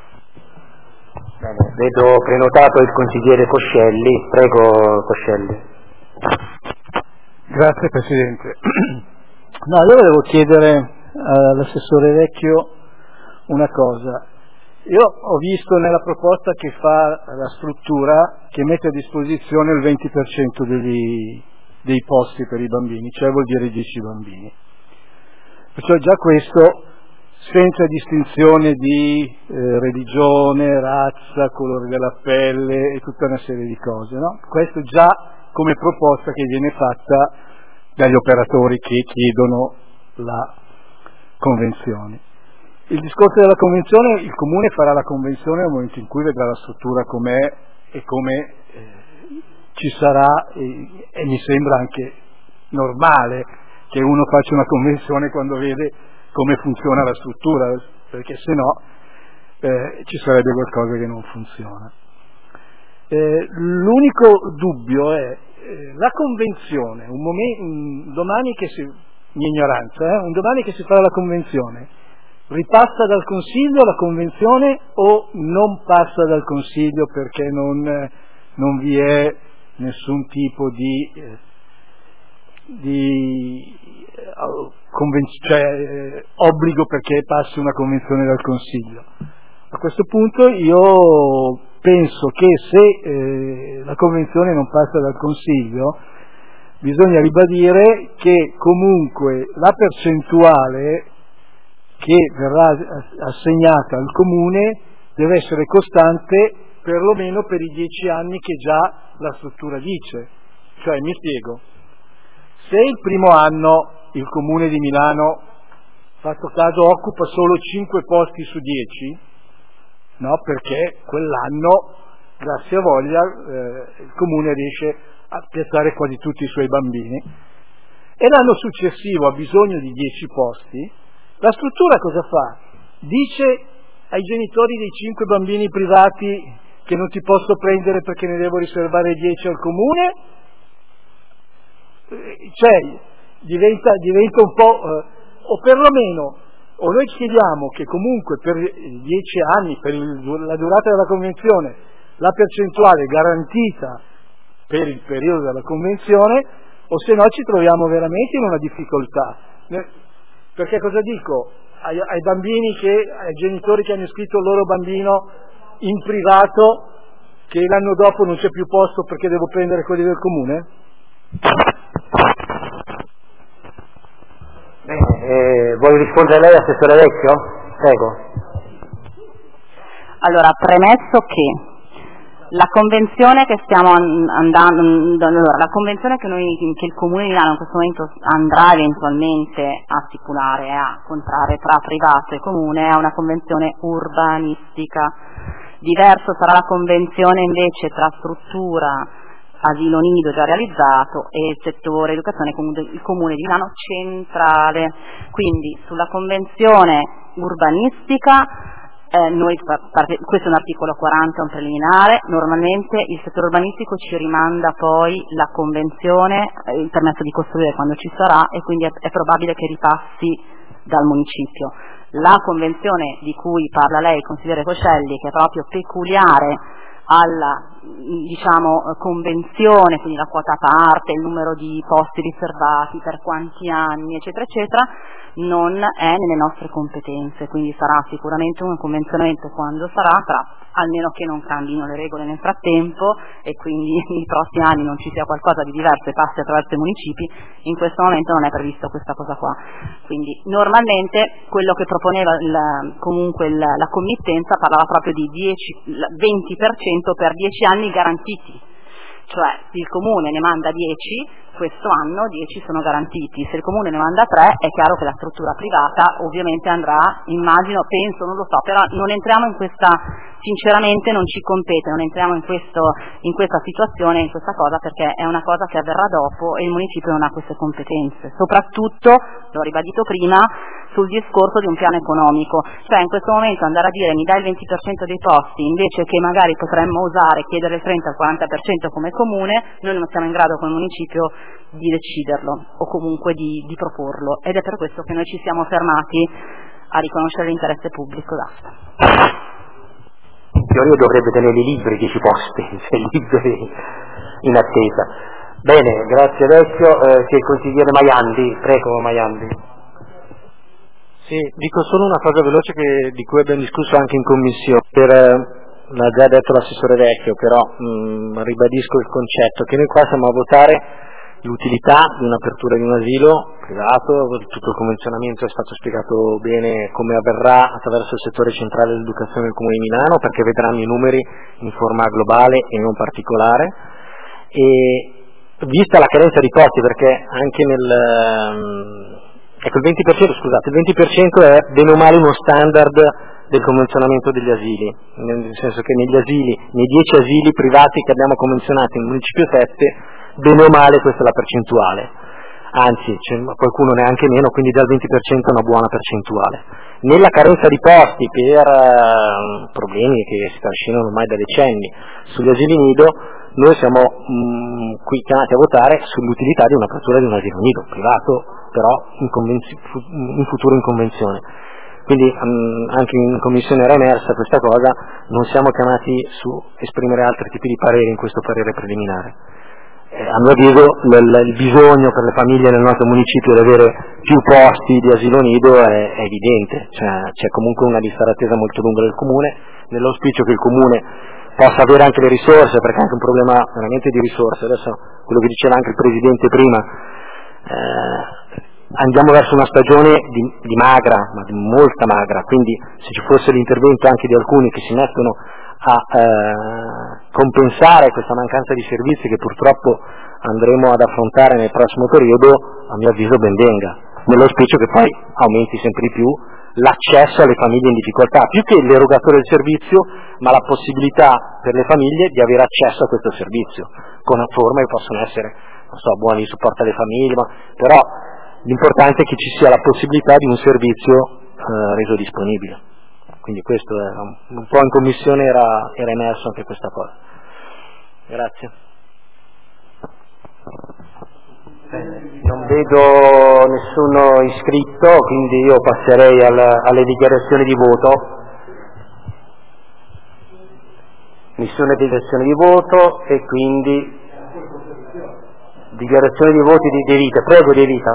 Bene, vedo prenotato il consigliere Coscelli, prego Coscelli. Grazie Presidente. No, io volevo chiedere all'assessore Vecchio una cosa. Io ho visto nella proposta che fa la struttura che mette a disposizione il venti per cento degli, dei posti per i bambini, cioè vuol dire dieci bambini. Perciò già questo, senza distinzione di eh, religione, razza, colore della pelle e tutta una serie di cose, no? Questo già come proposta che viene fatta dagli operatori che chiedono la convenzione. Il discorso della convenzione, il Comune farà la convenzione nel momento in cui vedrà la struttura com'è e come eh, ci sarà, e, e mi sembra anche normale che uno faccia una convenzione quando vede come funziona la struttura, perché se no eh, ci sarebbe qualcosa che non funziona. Eh, l'unico dubbio è eh, la convenzione, un, momen- un domani che si, mia ignoranza, eh, un domani che si farà la convenzione, ripassa dal Consiglio la convenzione o non passa dal Consiglio perché non, non vi è nessun tipo di... Eh, di conven- cioè, eh, obbligo perché passi una convenzione dal Consiglio. A questo punto io penso che se eh, la convenzione non passa dal Consiglio bisogna ribadire che comunque la percentuale che verrà assegnata al Comune deve essere costante perlomeno per i dieci anni che già la struttura dice. Cioè, mi spiego, se il primo anno il Comune di Milano, fatto caso, occupa solo cinque posti su dieci, no? Perché quell'anno, grazie a voglia, eh, il Comune riesce a piazzare quasi tutti i suoi bambini, e l'anno successivo ha bisogno di dieci posti, la struttura cosa fa? Dice ai genitori dei cinque bambini privati che non ti posso prendere perché ne devo riservare dieci al Comune? Cioè, diventa, diventa un po', eh, o perlomeno, o noi chiediamo che comunque per dieci anni, per il, la durata della convenzione, la percentuale garantita per il periodo della convenzione, o se no ci troviamo veramente in una difficoltà. Perché cosa dico? Ai, ai bambini che, ai genitori che hanno iscritto il loro bambino in privato, che l'anno dopo non c'è più posto perché devo prendere quelli del Comune? Bene, eh, vuole rispondere lei, assessore Vecchio? Prego. Allora, premesso che la convenzione che stiamo andando, allora, la convenzione che, noi, che il Comune di Milano in questo momento andrà eventualmente a stipulare e a contrarre tra privato e Comune è una convenzione urbanistica. Diverso sarà la convenzione invece tra struttura, asilo nido già realizzato e il settore educazione, il Comune di Milano centrale. Quindi sulla convenzione urbanistica Eh, noi, parte, questo è un articolo quaranta, un preliminare, normalmente il settore urbanistico ci rimanda poi la convenzione, eh, il permesso di costruire quando ci sarà, e quindi è, è probabile che ripassi dal municipio. La convenzione di cui parla lei, consigliere Coscelli, che è proprio peculiare alla diciamo convenzione, quindi la quota parte, il numero di posti riservati, per quanti anni, eccetera eccetera, non è nelle nostre competenze, quindi sarà sicuramente un convenzionamento quando sarà, sarà almeno che non cambino le regole nel frattempo e quindi nei prossimi anni non ci sia qualcosa di diverso e passi attraverso i municipi. In questo momento non è previsto questa cosa qua, quindi normalmente quello che proponeva il, comunque il, la committenza parlava proprio di dieci, venti per cento per dieci anni garantiti, cioè il Comune ne manda dieci, questo anno dieci sono garantiti, se il Comune ne manda tre è chiaro che la struttura privata ovviamente andrà, immagino, penso, non lo so, però non entriamo in questa, sinceramente non ci compete, non entriamo in, questo, in questa situazione, in questa cosa, perché è una cosa che avverrà dopo e il municipio non ha queste competenze, soprattutto, l'ho ribadito prima, sul discorso di un piano economico, cioè in questo momento andare a dire mi dai il venti per cento dei posti invece che magari potremmo usare chiedere il trenta al quaranta per cento come comune, noi non siamo in grado come municipio di deciderlo o comunque di, di proporlo, ed è per questo che noi ci siamo fermati a riconoscere l'interesse pubblico. Basta. In teoria dovrebbe tenere libri dieci posti, cioè liberi in attesa. Bene, grazie Vecchio. Eh, che il consigliere Maiandi, prego Maiandi. Sì, dico solo una cosa veloce che, di cui abbiamo discusso anche in commissione, per, eh, l'ha già detto l'assessore Vecchio, però mh, ribadisco il concetto che noi qua siamo a votare l'utilità di un'apertura di un asilo privato, tutto il convenzionamento è stato spiegato bene come avverrà attraverso il settore centrale dell'educazione del Comune di Milano, perché vedranno i numeri in forma globale e non particolare, e vista la carenza di posti, perché anche nel... ecco il venti per cento, scusate, il venti per cento è bene o male uno standard del convenzionamento degli asili, nel senso che negli asili, nei dieci asili privati che abbiamo convenzionati nel municipio sette, bene o male questa è la percentuale, anzi c'è qualcuno neanche meno, quindi dal venti per cento è una buona percentuale. Nella carenza di posti per uh, problemi che si trascinano ormai da decenni sugli asili nido, noi siamo mh, qui chiamati a votare sull'utilità di un'apertura di un asilo nido privato, però in, in futuro in convenzione. Quindi um, anche in commissione era emersa questa cosa, non siamo chiamati su esprimere altri tipi di pareri in questo parere preliminare. Eh, a mio avviso il, il bisogno per le famiglie nel nostro municipio di avere più posti di asilo nido è, è evidente, cioè, c'è comunque una lista d'attesa molto lunga del Comune, nell'auspicio che il Comune possa avere anche le risorse, perché è anche un problema veramente di risorse. Adesso quello che diceva anche il Presidente prima, eh, andiamo verso una stagione di, di magra, ma di molta magra, quindi se ci fosse l'intervento anche di alcuni che si mettono a eh, compensare questa mancanza di servizi che purtroppo andremo ad affrontare nel prossimo periodo, a mio avviso ben venga, nell'auspicio che poi aumenti sempre di più l'accesso alle famiglie in difficoltà, più che l'erogatore del servizio, ma la possibilità per le famiglie di avere accesso a questo servizio, con forme che possono essere, non so, buoni di supporto alle famiglie, ma però l'importante è che ci sia la possibilità di un servizio eh, reso disponibile. Quindi questo è un, un po' in commissione era, era emerso anche questa cosa. Grazie. Non vedo nessuno iscritto, quindi io passerei al, alle dichiarazioni di voto. Nessuna dichiarazione di voto e quindi dichiarazione di voti di De Vita. Prego De Vita.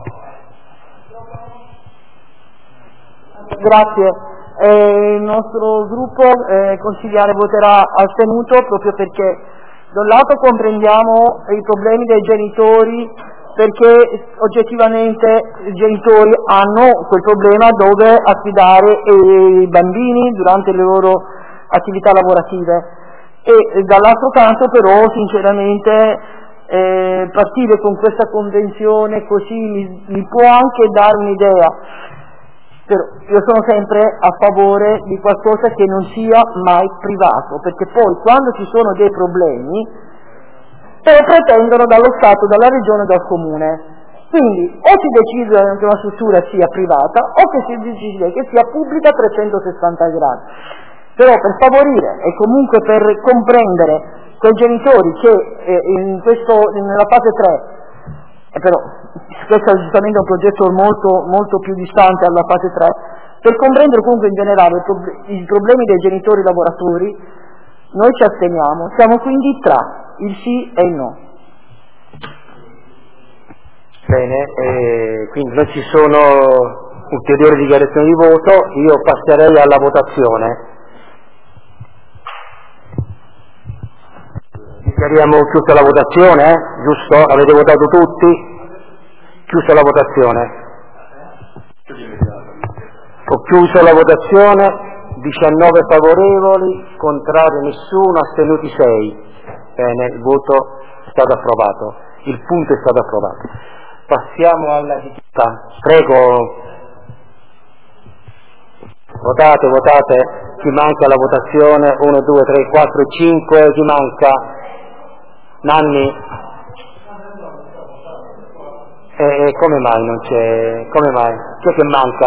Grazie. Eh, il nostro gruppo eh, consigliare voterà astenuto proprio perché da un lato comprendiamo i problemi dei genitori, perché oggettivamente i genitori hanno quel problema dove affidare i bambini durante le loro attività lavorative. E, e dall'altro canto però sinceramente eh, partire con questa convenzione così mi, mi può anche dare un'idea, però io sono sempre a favore di qualcosa che non sia mai privato, perché poi quando ci sono dei problemi eh, pretendono dallo Stato, dalla Regione, dal Comune. Quindi o si decide che una struttura sia privata o che si decide che sia pubblica a trecentosessanta gradi. Però per favorire e comunque per comprendere quei genitori che eh, in questo, nella fase tre, e però questo è giustamente un progetto molto, molto più distante alla fase tre, per comprendere comunque in generale i, prob- i problemi dei genitori lavoratori, noi ci asteniamo, siamo quindi tra il sì e il no. Bene, eh, quindi non ci sono ulteriori dichiarazioni di voto, io passerei alla votazione. Dichiariamo chiusa la votazione, eh? Giusto? Avete votato tutti? Chiusa la votazione. Ho chiuso la votazione, diciannove favorevoli, contrari nessuno, astenuti sei. Bene, il voto è stato approvato, il punto è stato approvato. Passiamo alla dichiarazione. Prego, votate, votate, chi manca la votazione? uno, due, tre, quattro, cinque, chi manca? Nanni? E eh, eh, come mai non c'è? Come mai? Chi è che manca?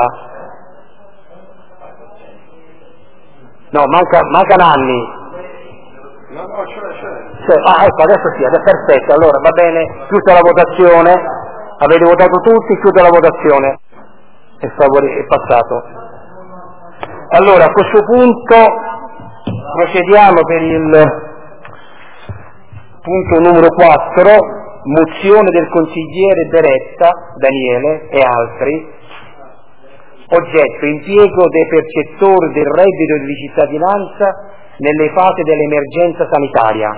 No, manca, manca Nanni. No, no, c'è, c'è. Cioè, ah, ecco, adesso sì, adesso è perfetto, allora va bene, chiusa la votazione, avete votato tutti, chiusa la votazione, è, favore, è passato. Allora, a questo punto procediamo per il punto numero quattro, mozione del consigliere Beretta, Daniele e altri, oggetto impiego dei percettori del reddito di cittadinanza nelle fasi dell'emergenza sanitaria.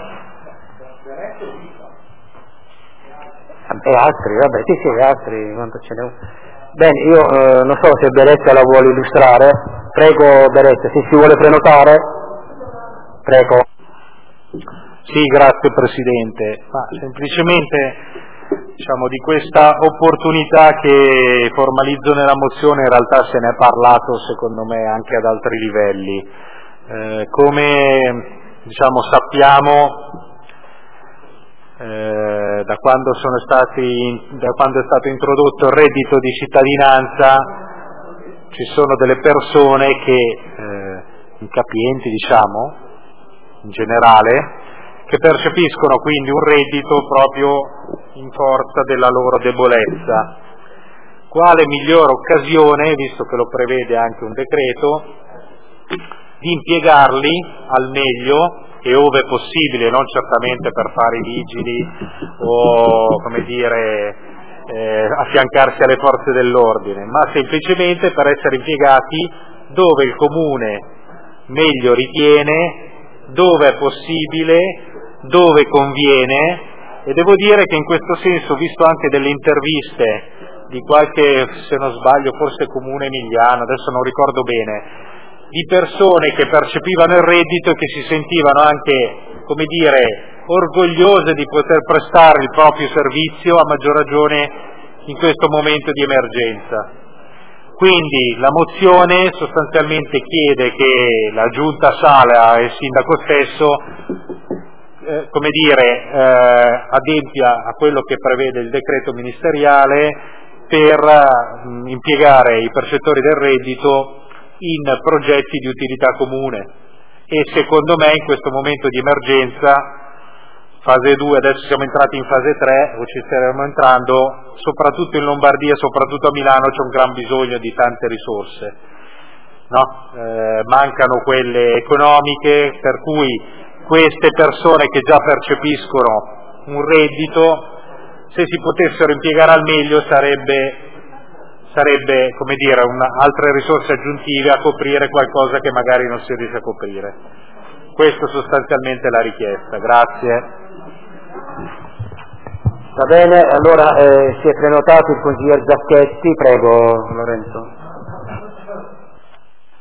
E altri, vabbè, sì sì, altri, quanto ce n'è? Bene, io eh, non so se Beretta la vuole illustrare, prego Beretta, se si vuole prenotare, prego. Sì, grazie Presidente, ma semplicemente diciamo di questa opportunità che formalizzo nella mozione in realtà se ne è parlato secondo me anche ad altri livelli. Eh, come diciamo sappiamo eh, da quando sono stati da quando è stato introdotto il reddito di cittadinanza ci sono delle persone che eh, incapienti diciamo in generale che percepiscono quindi un reddito proprio in forza della loro debolezza. Quale migliore occasione, visto che lo prevede anche un decreto, di impiegarli al meglio e ove possibile, non certamente per fare i vigili o come dire eh, affiancarsi alle forze dell'ordine, ma semplicemente per essere impiegati dove il comune meglio ritiene, dove è possibile, dove conviene, e devo dire che in questo senso, visto anche delle interviste di qualche, se non sbaglio, forse comune emiliano, adesso non ricordo bene, di persone che percepivano il reddito e che si sentivano anche, come dire, orgogliose di poter prestare il proprio servizio, a maggior ragione in questo momento di emergenza. Quindi la mozione sostanzialmente chiede che la Giunta Sala e il Sindaco stesso eh, come dire, eh, adempia a quello che prevede il decreto ministeriale per eh, impiegare i percettori del reddito in progetti di utilità comune e secondo me in questo momento di emergenza, fase due, adesso siamo entrati in fase tre o ci staremo entrando, soprattutto in Lombardia, soprattutto a Milano c'è un gran bisogno di tante risorse, no? eh, mancano quelle economiche, per cui queste persone che già percepiscono un reddito, se si potessero impiegare al meglio sarebbe, sarebbe come dire, una, altre risorse aggiuntive a coprire qualcosa che magari non si riesce a coprire. Questo sostanzialmente è la richiesta. Grazie. Va bene, allora eh, si è prenotato il consigliere Zacchetti, prego Lorenzo.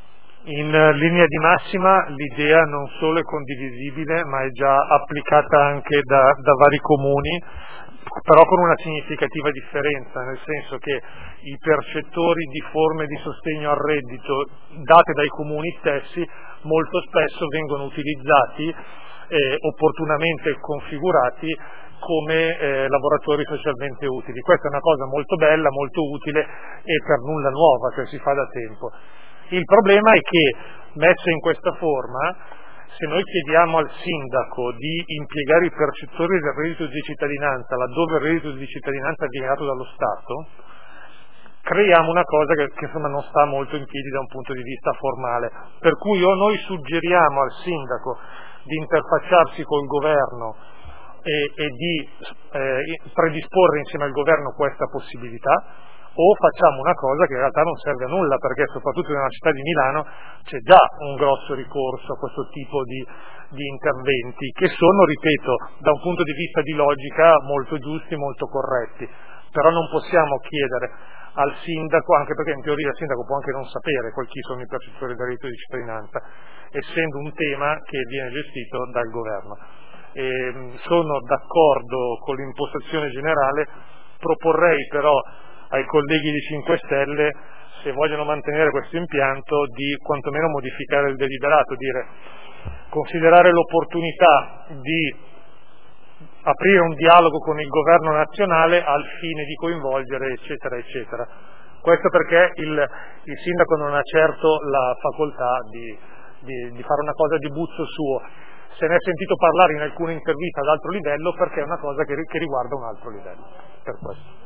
In linea di massima l'idea non solo è condivisibile, ma è già applicata anche da, da vari comuni, però con una significativa differenza, nel senso che i percettori di forme di sostegno al reddito date dai comuni stessi molto spesso vengono utilizzati eh, opportunamente configurati come eh, lavoratori socialmente utili. Questa è una cosa molto bella, molto utile e per nulla nuova, che si fa da tempo. Il problema è che, messa in questa forma, se noi chiediamo al sindaco di impiegare i percettori del reddito di cittadinanza laddove il reddito di cittadinanza viene dato dallo Stato, creiamo una cosa che, che insomma non sta molto in piedi da un punto di vista formale, per cui o noi suggeriamo al sindaco di interfacciarsi col governo e, e di eh, predisporre insieme al governo questa possibilità, o facciamo una cosa che in realtà non serve a nulla, perché soprattutto nella città di Milano c'è già un grosso ricorso a questo tipo di, di interventi, che sono, ripeto, da un punto di vista di logica molto giusti, molto corretti, però non possiamo chiedere al sindaco, anche perché in teoria il sindaco può anche non sapere poi chi sono i percettori del reddito di cittadinanza, essendo un tema che viene gestito dal governo. E, sono d'accordo con l'impostazione generale, proporrei però ai colleghi di cinque Stelle, se vogliono mantenere questo impianto, di quantomeno modificare il deliberato, dire considerare l'opportunità di aprire un dialogo con il governo nazionale al fine di coinvolgere eccetera eccetera. Questo perché il, il sindaco non ha certo la facoltà di, di, di fare una cosa di buzzo suo, se ne è sentito parlare in alcune interviste ad altro livello perché è una cosa che, che riguarda un altro livello, per questo.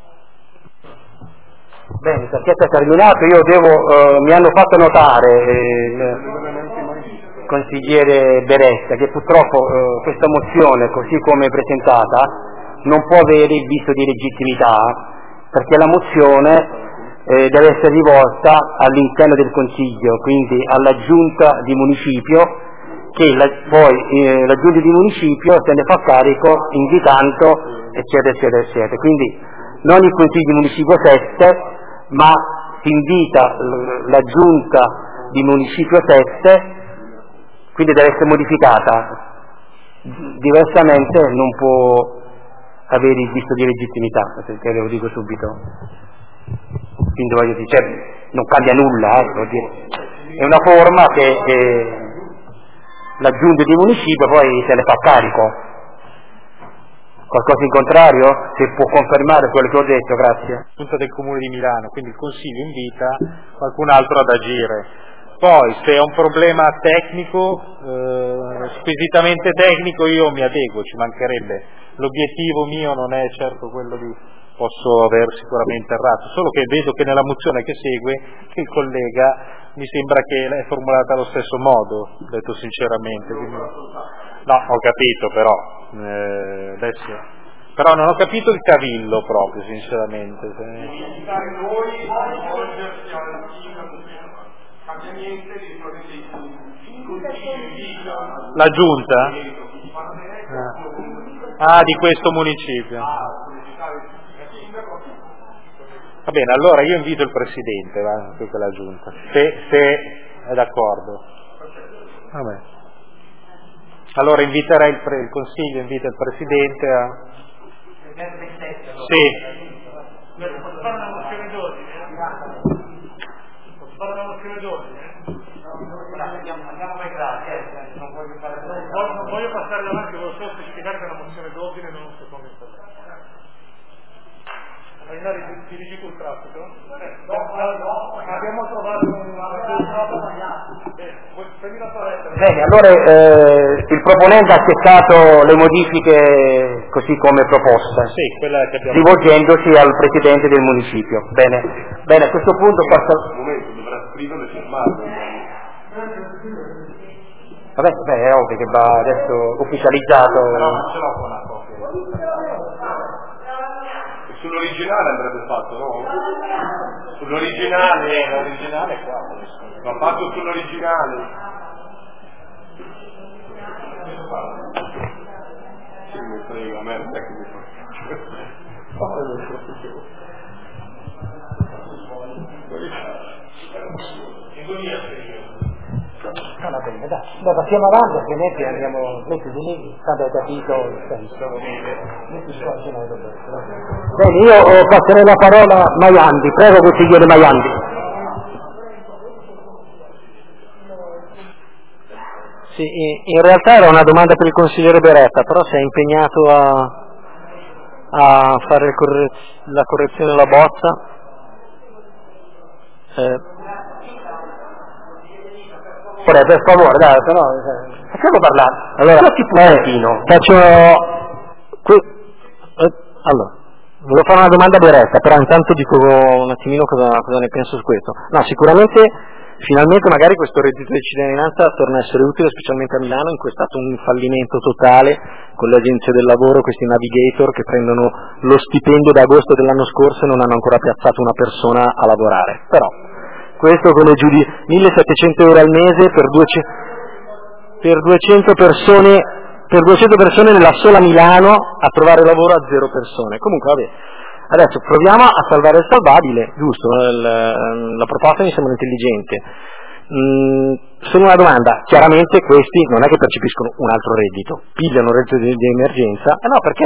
Bene, il pacchetto è terminato, io devo, eh, mi hanno fatto notare eh, il consigliere Beretta che purtroppo eh, questa mozione, così come presentata, non può avere il visto di legittimità, perché la mozione eh, deve essere rivolta all'interno del Consiglio, quindi alla Giunta di Municipio, che la, poi eh, la Giunta di Municipio se ne fa carico invitando eccetera eccetera eccetera. Quindi non il Consiglio di Municipio sette, ma si invita la Giunta di Municipio sette, quindi deve essere modificata, diversamente non può avere il visto di legittimità, perché lo dico subito. Quindi voglio dire, cioè, non cambia nulla, eh, voglio dire. È una forma che, che la Giunta di Municipio poi se ne fa carico. Qualcosa in contrario? Se può confermare quello che ho detto, grazie. Giunta del Comune di Milano, quindi il Consiglio invita qualcun altro ad agire. Poi se è un problema tecnico, eh, squisitamente tecnico, io mi adeguo, ci mancherebbe. L'obiettivo mio non è certo quello di, posso aver sicuramente errato, solo che vedo che nella mozione che segue il collega mi sembra che è formulata allo stesso modo, detto sinceramente. Quindi... No, ho capito però, eh, adesso, però non ho capito il cavillo proprio, sinceramente. La giunta? Ah, ah di questo municipio. Va bene, allora io invito il Presidente, va, qui con la giunta, se, se è d'accordo. Vabbè. Allora inviterei il, pre, il Consiglio, invita il Presidente a... Sì. Posso fare una mozione d'ordine? Posso fare una mozione d'ordine? Non voglio passare davanti, volevo solo specificare che è una mozione d'ordine e non un secondo intervento. Marinari, ti dirigi il traffico? Eh, no, no, abbiamo trovato un... Bene, allora eh, il proponente ha accettato le modifiche così come proposte, sì, quella che abbiamo... rivolgendosi al Presidente del Municipio. Bene, bene, a questo punto passa... Un momento, dovrà scriverlo e firmarlo. Vabbè, beh, è ovvio che va adesso ufficializzato... No, non ce l'ho con una copia. Sull'originale andrebbe fatto, no? Sull'originale, l'originale qua. Va fatto sull'originale. Sì, mi frega, a me non è che mi fa. bene, dai, dai, passiamo avanti, altrimenti andiamo, metti di lì, tanto hai capito il senso. Bene, io oh, passerei la parola a Maiandi, prego consigliere Maiandi. Sì, in realtà era una domanda per il consigliere Beretta, però si è impegnato a, a fare il corre- la correzione della bozza. Eh, Per favore, dai, però facciamo parlare. Allora, eh, faccio qui, eh, allora, volevo fare una domanda diretta, però intanto dico un attimino cosa, cosa ne penso su questo. No, sicuramente finalmente magari questo reddito di cittadinanza torna a essere utile, specialmente a Milano, in cui è stato un fallimento totale con le agenzie del lavoro, questi navigator che prendono lo stipendio da agosto dell'anno scorso e non hanno ancora piazzato una persona a lavorare. Però questo come giù di millesettecento euro al mese per, duecento, per duecento persone per duecento persone nella sola Milano a trovare lavoro a zero persone. Comunque vabbè, adesso proviamo a salvare il salvabile, giusto? Il, la proposta mi sembra intelligente. Mm, solo una domanda, chiaramente questi non è che percepiscono un altro reddito, pigliano il reddito di, di emergenza, eh no, perché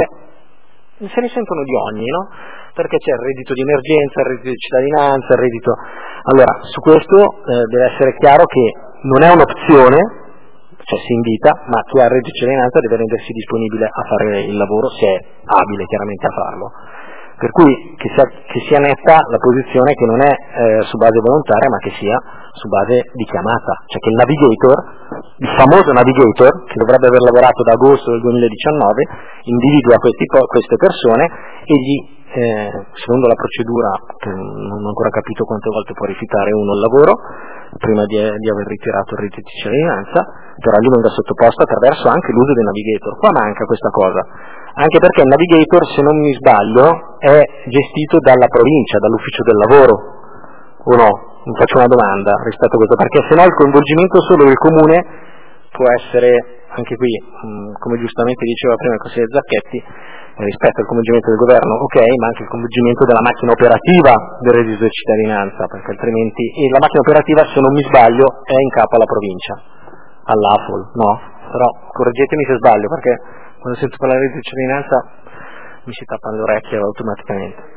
se ne sentono di ogni, no? Perché c'è il reddito di emergenza, il reddito di cittadinanza, il reddito... Allora, su questo eh, deve essere chiaro che non è un'opzione, cioè si invita, ma chi ha il reddito di cittadinanza deve rendersi disponibile a fare il lavoro se è abile chiaramente a farlo. Per cui che sia, che sia netta la posizione che non è eh, su base volontaria, ma che sia su base di chiamata, cioè che il navigator, il famoso navigator, che dovrebbe aver lavorato da agosto del duemiladiciannove, individua questi, queste persone e gli, eh, secondo la procedura, che non ho ancora capito quante volte può rifiutare uno il lavoro, prima di, di aver ritirato il reddito di cittadinanza, però gli venga sottoposto attraverso anche l'uso del navigator. Qua manca questa cosa, anche perché il navigator, se non mi sbaglio, è gestito dalla provincia, dall'ufficio del lavoro, o no? Mi faccio una domanda rispetto a questo, perché se no il coinvolgimento solo del comune può essere, anche qui, come giustamente diceva prima il consigliere Zacchetti, rispetto al coinvolgimento del governo, ok, ma anche il coinvolgimento della macchina operativa del reddito di cittadinanza, perché altrimenti, e la macchina operativa, se non mi sbaglio, è in capo alla provincia, all'A F O L, no? Però correggetemi se sbaglio, perché quando sento parlare di reddito di cittadinanza mi si tappano le orecchie automaticamente.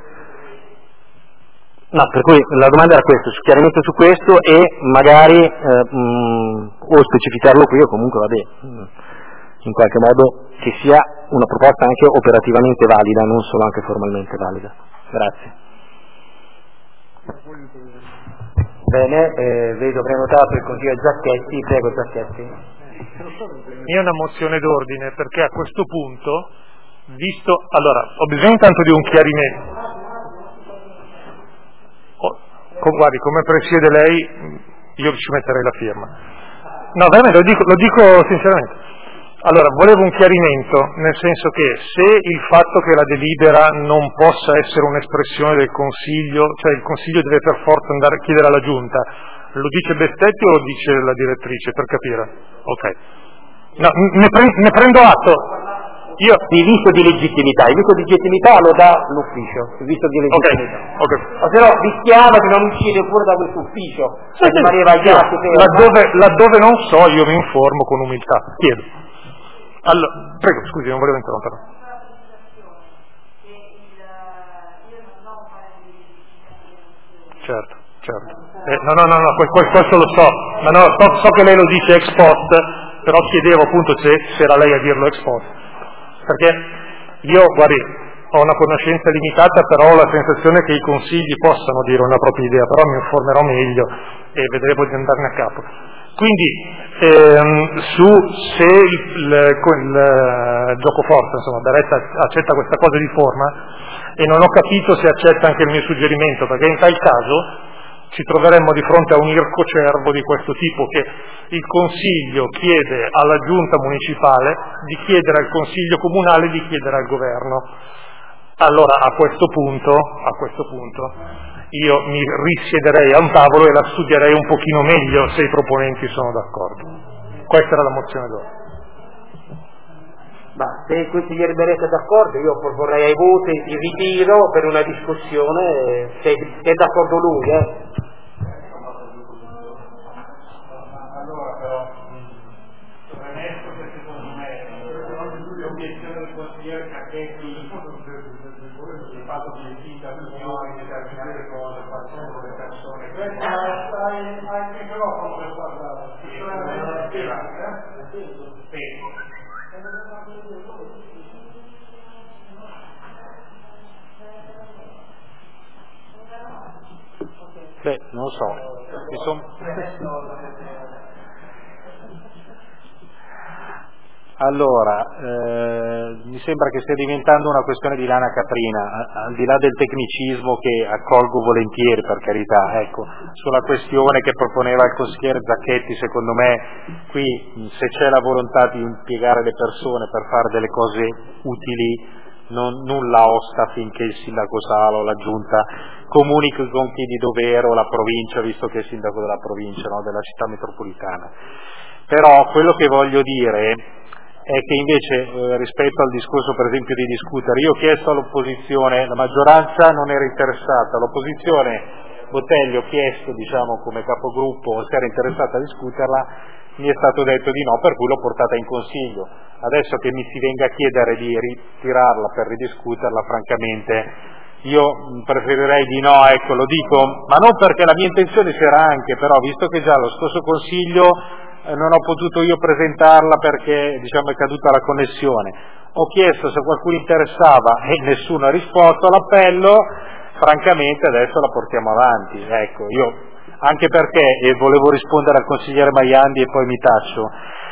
No, per cui la domanda era questa, chiarimento su questo e magari eh, mh, o specificarlo qui o comunque vabbè, mh, in qualche modo che sia una proposta anche operativamente valida, non solo anche formalmente valida. Grazie. Bene, eh, vedo prenotato il consigliere Zacchetti, prego Zacchetti. Io ho una mozione d'ordine perché a questo punto, visto, allora, ho bisogno intanto di un chiarimento. Oh, guardi, come presiede lei, io ci metterei la firma. No, veramente, lo dico, lo dico sinceramente. Allora, volevo un chiarimento, nel senso che se il fatto che la delibera non possa essere un'espressione del Consiglio, cioè il Consiglio deve per forza andare a chiedere alla Giunta, lo dice Bestetti o lo dice la direttrice, per capire? Ok. No, ne, pre- ne prendo atto. Io... Il visto di legittimità, il visto di legittimità lo dà l'ufficio, il visto di legittimità. Ok, ok. Ma se no rischiamo di non uscire fuori da questo ufficio, sì, sì, sì, laddove, laddove non so io mi informo con umiltà, chiedo. Allora, prego, scusi, non volevo interrompere. Certo, certo. Eh, no, no, no, no, questo lo so, ma no, so, so che lei lo dice ex post, però chiedevo appunto se, se era lei a dirlo ex post. Perché io, guardi, ho una conoscenza limitata, però ho la sensazione che i consigli possano dire una propria idea, però mi informerò meglio e vedremo di andarne a capo. Quindi, ehm, su se il, il, il, il gioco forza, insomma, Beretta accetta questa cosa di forma, e non ho capito se accetta anche il mio suggerimento, perché in tal caso ci troveremmo di fronte a un ircocervo di questo tipo, che il Consiglio chiede alla Giunta municipale di chiedere al Consiglio comunale di chiedere al Governo. Allora a questo punto, a questo punto io mi risiederei a un tavolo e la studierei un pochino meglio se i proponenti sono d'accordo. Questa era la mozione d'ora. Ma se il consigliere Beretta è d'accordo, io proporrei ai voti il ritiro per una discussione, se, se è d'accordo lui. Eh. Allora però, il microfono per guardare. Beh, non lo so, mi son... Allora, eh, mi sembra che stia diventando una questione di lana caprina, al di là del tecnicismo che accolgo volentieri, per carità, ecco, sulla questione che proponeva il consigliere Zacchetti, secondo me qui se c'è la volontà di impiegare le persone per fare delle cose utili, non, nulla osta finché il sindaco Sala o la giunta comunichi i compiti di dovere o la provincia, visto che è il sindaco della provincia, no, della città metropolitana. Però quello che voglio dire è che invece eh, rispetto al discorso per esempio di discutere, io ho chiesto all'opposizione, la maggioranza non era interessata, l'opposizione Botelli ho chiesto diciamo come capogruppo se era interessata a discuterla, mi è stato detto di no, per cui l'ho portata in consiglio. Adesso che mi si venga a chiedere di ritirarla per ridiscuterla, francamente io preferirei di no, ecco, lo dico, ma non perché la mia intenzione c'era anche, però visto che già lo scorso consiglio eh, non ho potuto io presentarla perché diciamo è caduta la connessione, ho chiesto se qualcuno interessava e nessuno ha risposto all'appello, francamente adesso la portiamo avanti, ecco, io anche perché, e volevo rispondere al consigliere Maiandi e poi mi taccio,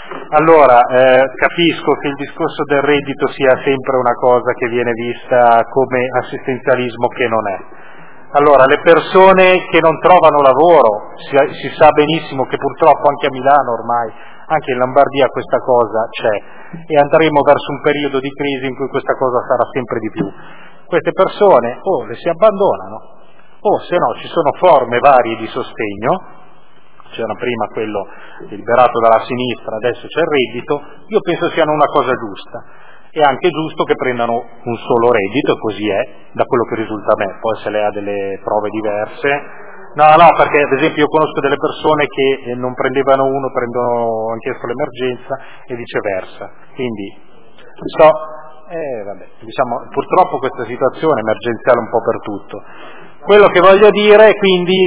allora eh, capisco che il discorso del reddito sia sempre una cosa che viene vista come assistenzialismo che non è. Allora, le persone che non trovano lavoro, si, si sa benissimo che purtroppo anche a Milano ormai, anche in Lombardia questa cosa c'è e andremo verso un periodo di crisi in cui questa cosa sarà sempre di più. Queste persone o le si abbandonano o se no ci sono forme varie di sostegno, c'era prima quello liberato dalla sinistra, adesso c'è il reddito, io penso siano una cosa giusta. È anche giusto che prendano un solo reddito, e così è, da quello che risulta a me, poi se lei ha delle prove diverse. No, no, perché ad esempio io conosco delle persone che non prendevano uno, prendono, hanno chiesto l'emergenza e viceversa. Quindi, so, eh, vabbè, diciamo, purtroppo questa situazione è emergenziale un po' per tutto. Quello che voglio dire, quindi,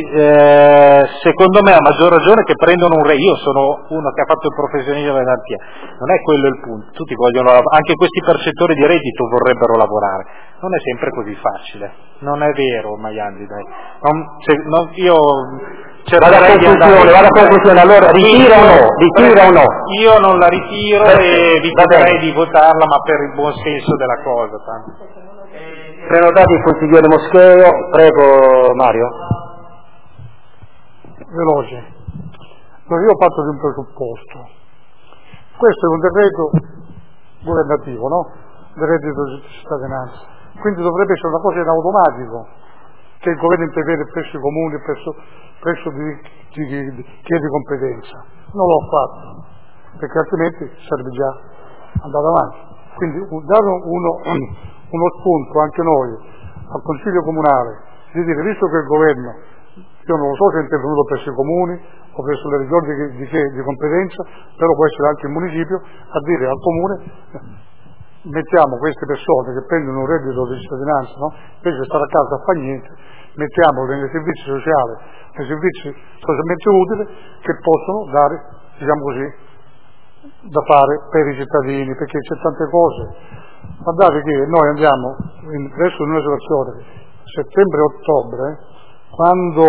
eh, secondo me a maggior ragione che prendono un re, io sono uno che ha fatto il professionista della garanzia, non è quello il punto, tutti vogliono lavorare, anche questi percettori di reddito vorrebbero lavorare, non è sempre così facile, non è vero Maiandi, dai, non, se, non, io cercherei di andare... Vada a conclusione, allora ritira o no? Ritira o no? Io non la ritiro e vi chiederei di votarla, ma per il buon senso della cosa, tanto. Prenotati il consigliere Moscheo, prego Mario. Veloce. Allora io ho fatto di un presupposto. Questo è un decreto governativo, no? Del reddito di cittadinanza. Quindi dovrebbe essere una cosa in automatico, che il governo interviene presso i comuni, presso, presso di, di, di, di chi è di competenza. Non l'ho fatto, perché altrimenti sarebbe già andato avanti. Quindi dare uno... uno spunto anche noi al Consiglio Comunale di dire, visto che il governo, io non lo so se è intervenuto presso i comuni o presso le regioni di, di, di competenza, però può essere anche il municipio, a dire al comune mettiamo queste persone che prendono un reddito di cittadinanza, no? Invece di stare a casa a fare niente, mettiamoli nei servizi sociali, nei servizi socialmente utili che possono dare, diciamo così, da fare per i cittadini, perché c'è tante cose. Guardate che noi andiamo in, adesso in una situazione, settembre-ottobre, quando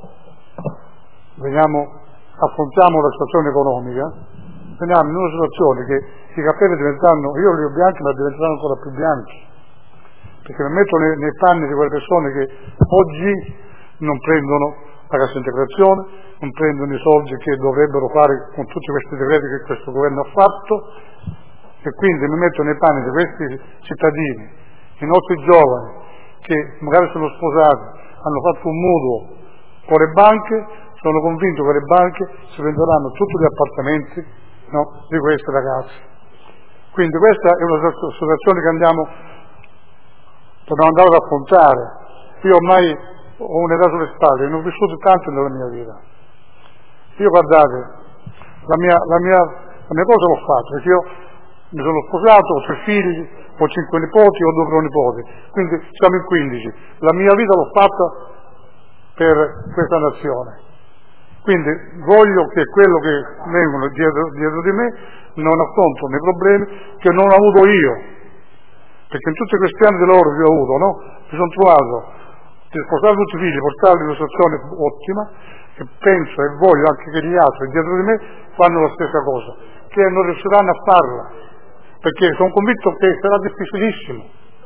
veniamo, affrontiamo la situazione economica, veniamo in una situazione che i capelli diventano, io li ho bianchi ma diventeranno ancora più bianchi, perché mi metto nei, nei panni di quelle persone che oggi non prendono la cassa integrazione, non prendono i soldi che dovrebbero fare con tutti questi decreti che questo governo ha fatto, e quindi mi metto nei panni di questi cittadini, i nostri giovani che magari sono sposati, hanno fatto un mutuo con le banche, sono convinto che le banche si prenderanno tutti gli appartamenti, no, di questi ragazzi. Quindi questa è una situazione che andiamo, dobbiamo andare ad affrontare. Io ormai ho un'età sulle spalle, ne ho vissuto tanto nella mia vita. Io guardate, la mia, la mia, la mia cosa l'ho fatta, perché io mi sono sposato, ho tre figli, ho cinque nipoti, ho due pronipoti, quindi siamo in quindici. La mia vita l'ho fatta per questa nazione. Quindi voglio che quello che vengono dietro, dietro di me non affrontano i problemi che non ho avuto io, perché in tutti questi anni di lavoro che ho avuto, no? Mi sono trovato di spostare tutti i figli, portarli in una situazione ottima, e penso e voglio anche che gli altri dietro di me fanno la stessa cosa, che non riusciranno a farla, perché sono convinto che sarà difficilissimo.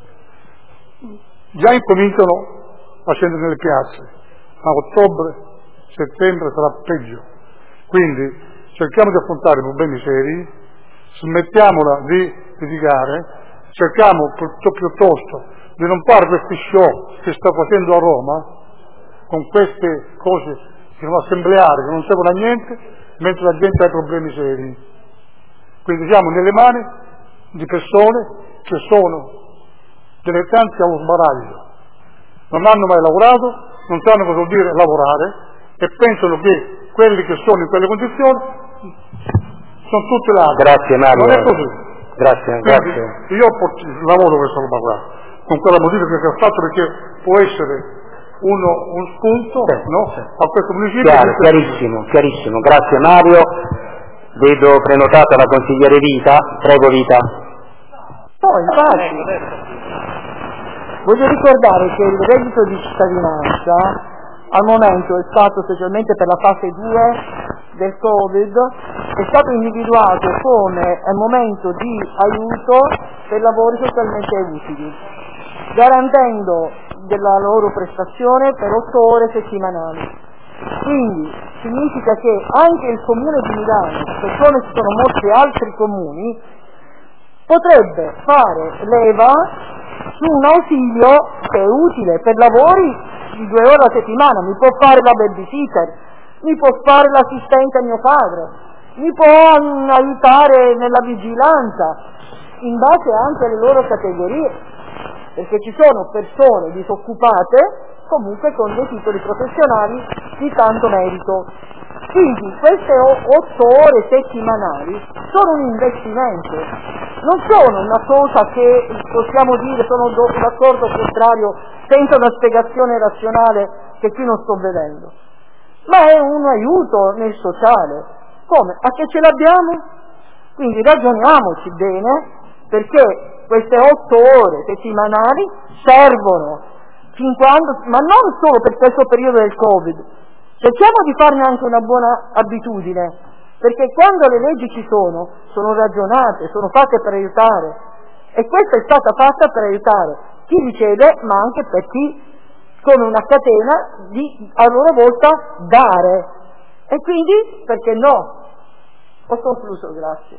Già incominciano a scendere nelle piazze, ma a ottobre, settembre sarà peggio. Quindi cerchiamo di affrontare problemi seri, smettiamola di litigare, cerchiamo piuttosto di non fare questi show che sta facendo a Roma, con queste cose che sono assembleari, che non servono a niente, mentre la gente ha problemi seri. Quindi siamo nelle mani di persone che sono dilettanti allo sbaraglio, non hanno mai lavorato, non sanno cosa vuol dire lavorare e pensano che quelli che sono in quelle condizioni sono tutti là. Grazie Mario. Non è così. Grazie, Quindi grazie. io lavoro questa roba qua, con quella modifica che ho fatto, perché può essere uno, un spunto sì, no? sì. a questo municipio. Chiaro, chiarissimo, chiarissimo. Grazie Mario. Vedo prenotata la consigliere Vita. Prego Vita. No, infatti. Voglio ricordare che il reddito di cittadinanza al momento è stato, specialmente per la fase due del Covid, è stato individuato come momento di aiuto per lavori socialmente utili, garantendo della loro prestazione per otto ore settimanali. Quindi significa che anche il comune di Milano, per come ci sono molti altri comuni, potrebbe fare leva su un ausilio che è utile per lavori di due ore a settimana. Mi può fare la babysitter, mi può fare l'assistente a mio padre, mi può aiutare nella vigilanza, in base anche alle loro categorie, perché ci sono persone disoccupate comunque con dei titoli professionali di tanto merito. Quindi queste otto ore settimanali sono un investimento, non sono una cosa che possiamo dire sono d'accordo o contrario senza una spiegazione razionale che qui non sto vedendo, ma è un aiuto nel sociale. Come? A che ce l'abbiamo? Quindi ragioniamoci bene, perché queste otto ore settimanali servono fin quando, ma non solo per questo periodo del Covid, cerchiamo di farne anche una buona abitudine, perché quando le leggi ci sono, sono ragionate, sono fatte per aiutare, e questa è stata fatta per aiutare chi riceve, ma anche per chi, come una catena, di a loro volta dare. E quindi, perché no? Ho concluso, grazie.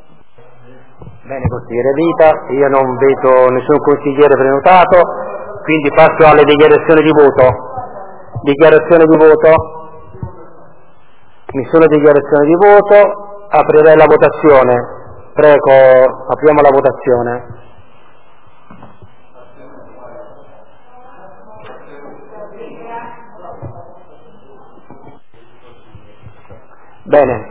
Bene, consigliere Vita, io non vedo nessun consigliere prenotato, quindi passo alle dichiarazioni di voto. Dichiarazione di voto? Nessuna dichiarazione di voto, aprirei la votazione. Prego, apriamo la votazione. Bene.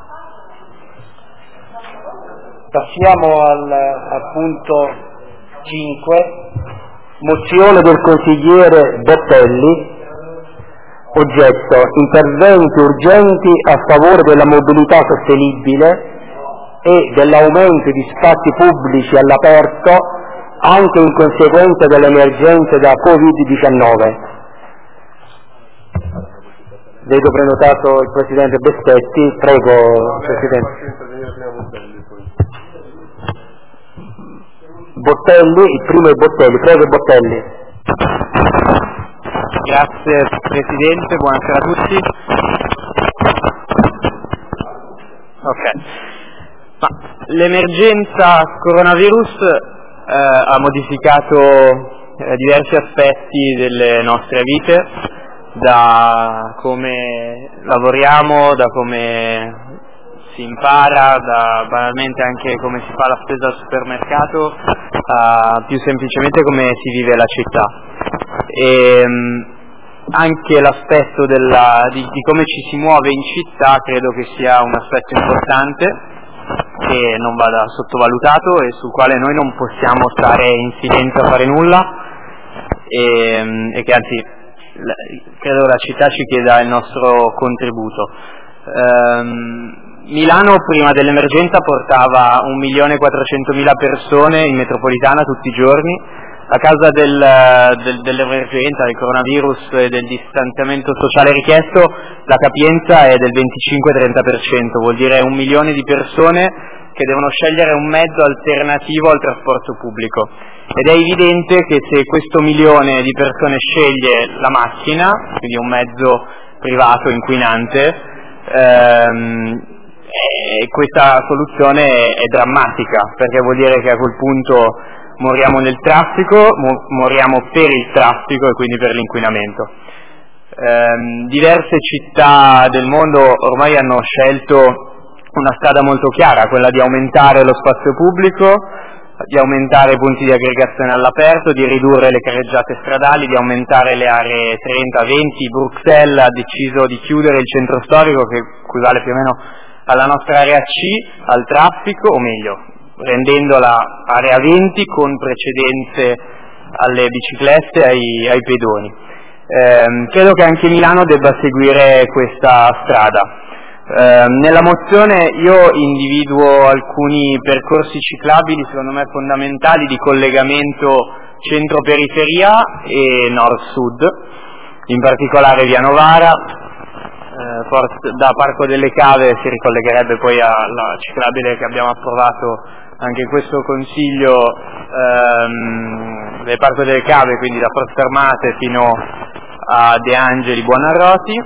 Passiamo al, al punto cinque, mozione del consigliere Bottelli, oggetto interventi urgenti a favore della mobilità sostenibile e dell'aumento di spazi pubblici all'aperto anche in conseguenza dell'emergenza da covid diciannove. Vedo prenotato il Presidente Bestetti, prego Presidente. Bottelli, il primo è Bottelli, prego Bottelli. Grazie Presidente, buonasera a tutti. Ok. Ma l'emergenza coronavirus eh, ha modificato eh, diversi aspetti delle nostre vite, da come lavoriamo, da come si impara, da banalmente anche come si fa la spesa al supermercato, a più semplicemente come si vive la città. E mh, anche l'aspetto della, di, di come ci si muove in città credo che sia un aspetto importante che non vada sottovalutato e sul quale noi non possiamo stare in silenzio a fare nulla e, e che anzi la, credo la città ci chieda il nostro contributo. Ehm, Milano prima dell'emergenza portava un milione e quattrocentomila persone in metropolitana tutti i giorni. A causa del, del, dell'emergenza, del coronavirus e del distanziamento sociale richiesto, la capienza è del venticinque trenta per cento, vuol dire un milione di persone che devono scegliere un mezzo alternativo al trasporto pubblico. Ed è evidente che se questo milione di persone sceglie la macchina, quindi un mezzo privato inquinante, ehm, e questa soluzione è, è drammatica, perché vuol dire che a quel punto moriamo nel traffico, mo- moriamo per il traffico e quindi per l'inquinamento. Ehm, diverse città del mondo ormai hanno scelto una strada molto chiara, quella di aumentare lo spazio pubblico, di aumentare i punti di aggregazione all'aperto, di ridurre le carreggiate stradali, di aumentare le aree trenta venti. Bruxelles ha deciso di chiudere il centro storico, che equivale più o meno alla nostra area C, al traffico, o meglio, rendendola area venti con precedenze alle biciclette e ai, ai pedoni. Eh, credo che anche Milano debba seguire questa strada. Eh, nella mozione io individuo alcuni percorsi ciclabili secondo me fondamentali di collegamento centro-periferia e nord-sud, in particolare via Novara. Eh, da Parco delle Cave si ricollegherebbe poi alla ciclabile che abbiamo approvato anche in questo Consiglio ehm, del Parco delle Cave, quindi da Forze Armate fino a De Angeli Buonarroti,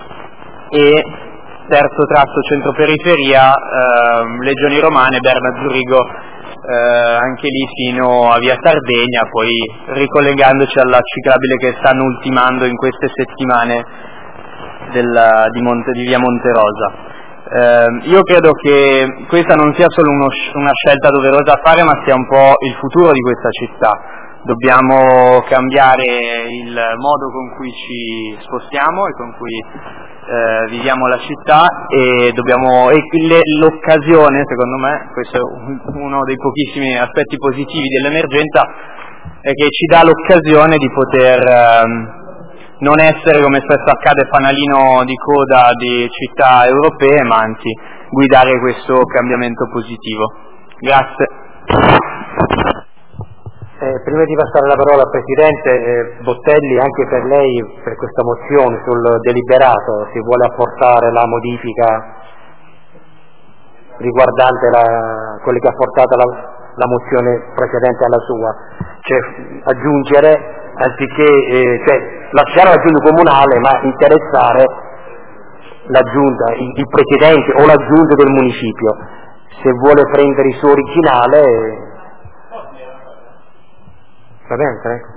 e terzo tratto centro-periferia, ehm, Legioni Romane, Berna Zurigo, eh, anche lì fino a via Sardegna, poi ricollegandoci alla ciclabile che stanno ultimando in queste settimane Della, di, Monte, di via Monterosa. Eh, io credo che questa non sia solo uno, una scelta doverosa da fare, ma sia un po' il futuro di questa città. Dobbiamo cambiare il modo con cui ci spostiamo e con cui eh, viviamo la città, e dobbiamo e le, l'occasione, secondo me, questo è uno dei pochissimi aspetti positivi dell'emergenza, è che ci dà l'occasione di poter eh, non essere, come spesso accade, fanalino di coda di città europee, ma anzi guidare questo cambiamento positivo. Grazie. Eh, prima di passare la parola al Presidente, eh, Bottelli, anche per lei, per questa mozione sul deliberato, si vuole apportare la modifica riguardante la, quelli che ha portato la, la mozione precedente alla sua, cioè aggiungere, anziché eh, cioè, lasciare la giunta comunale, ma interessare la giunta, il, il presidente o la giunta del municipio, se vuole prendere il suo originale. Va bene, prego.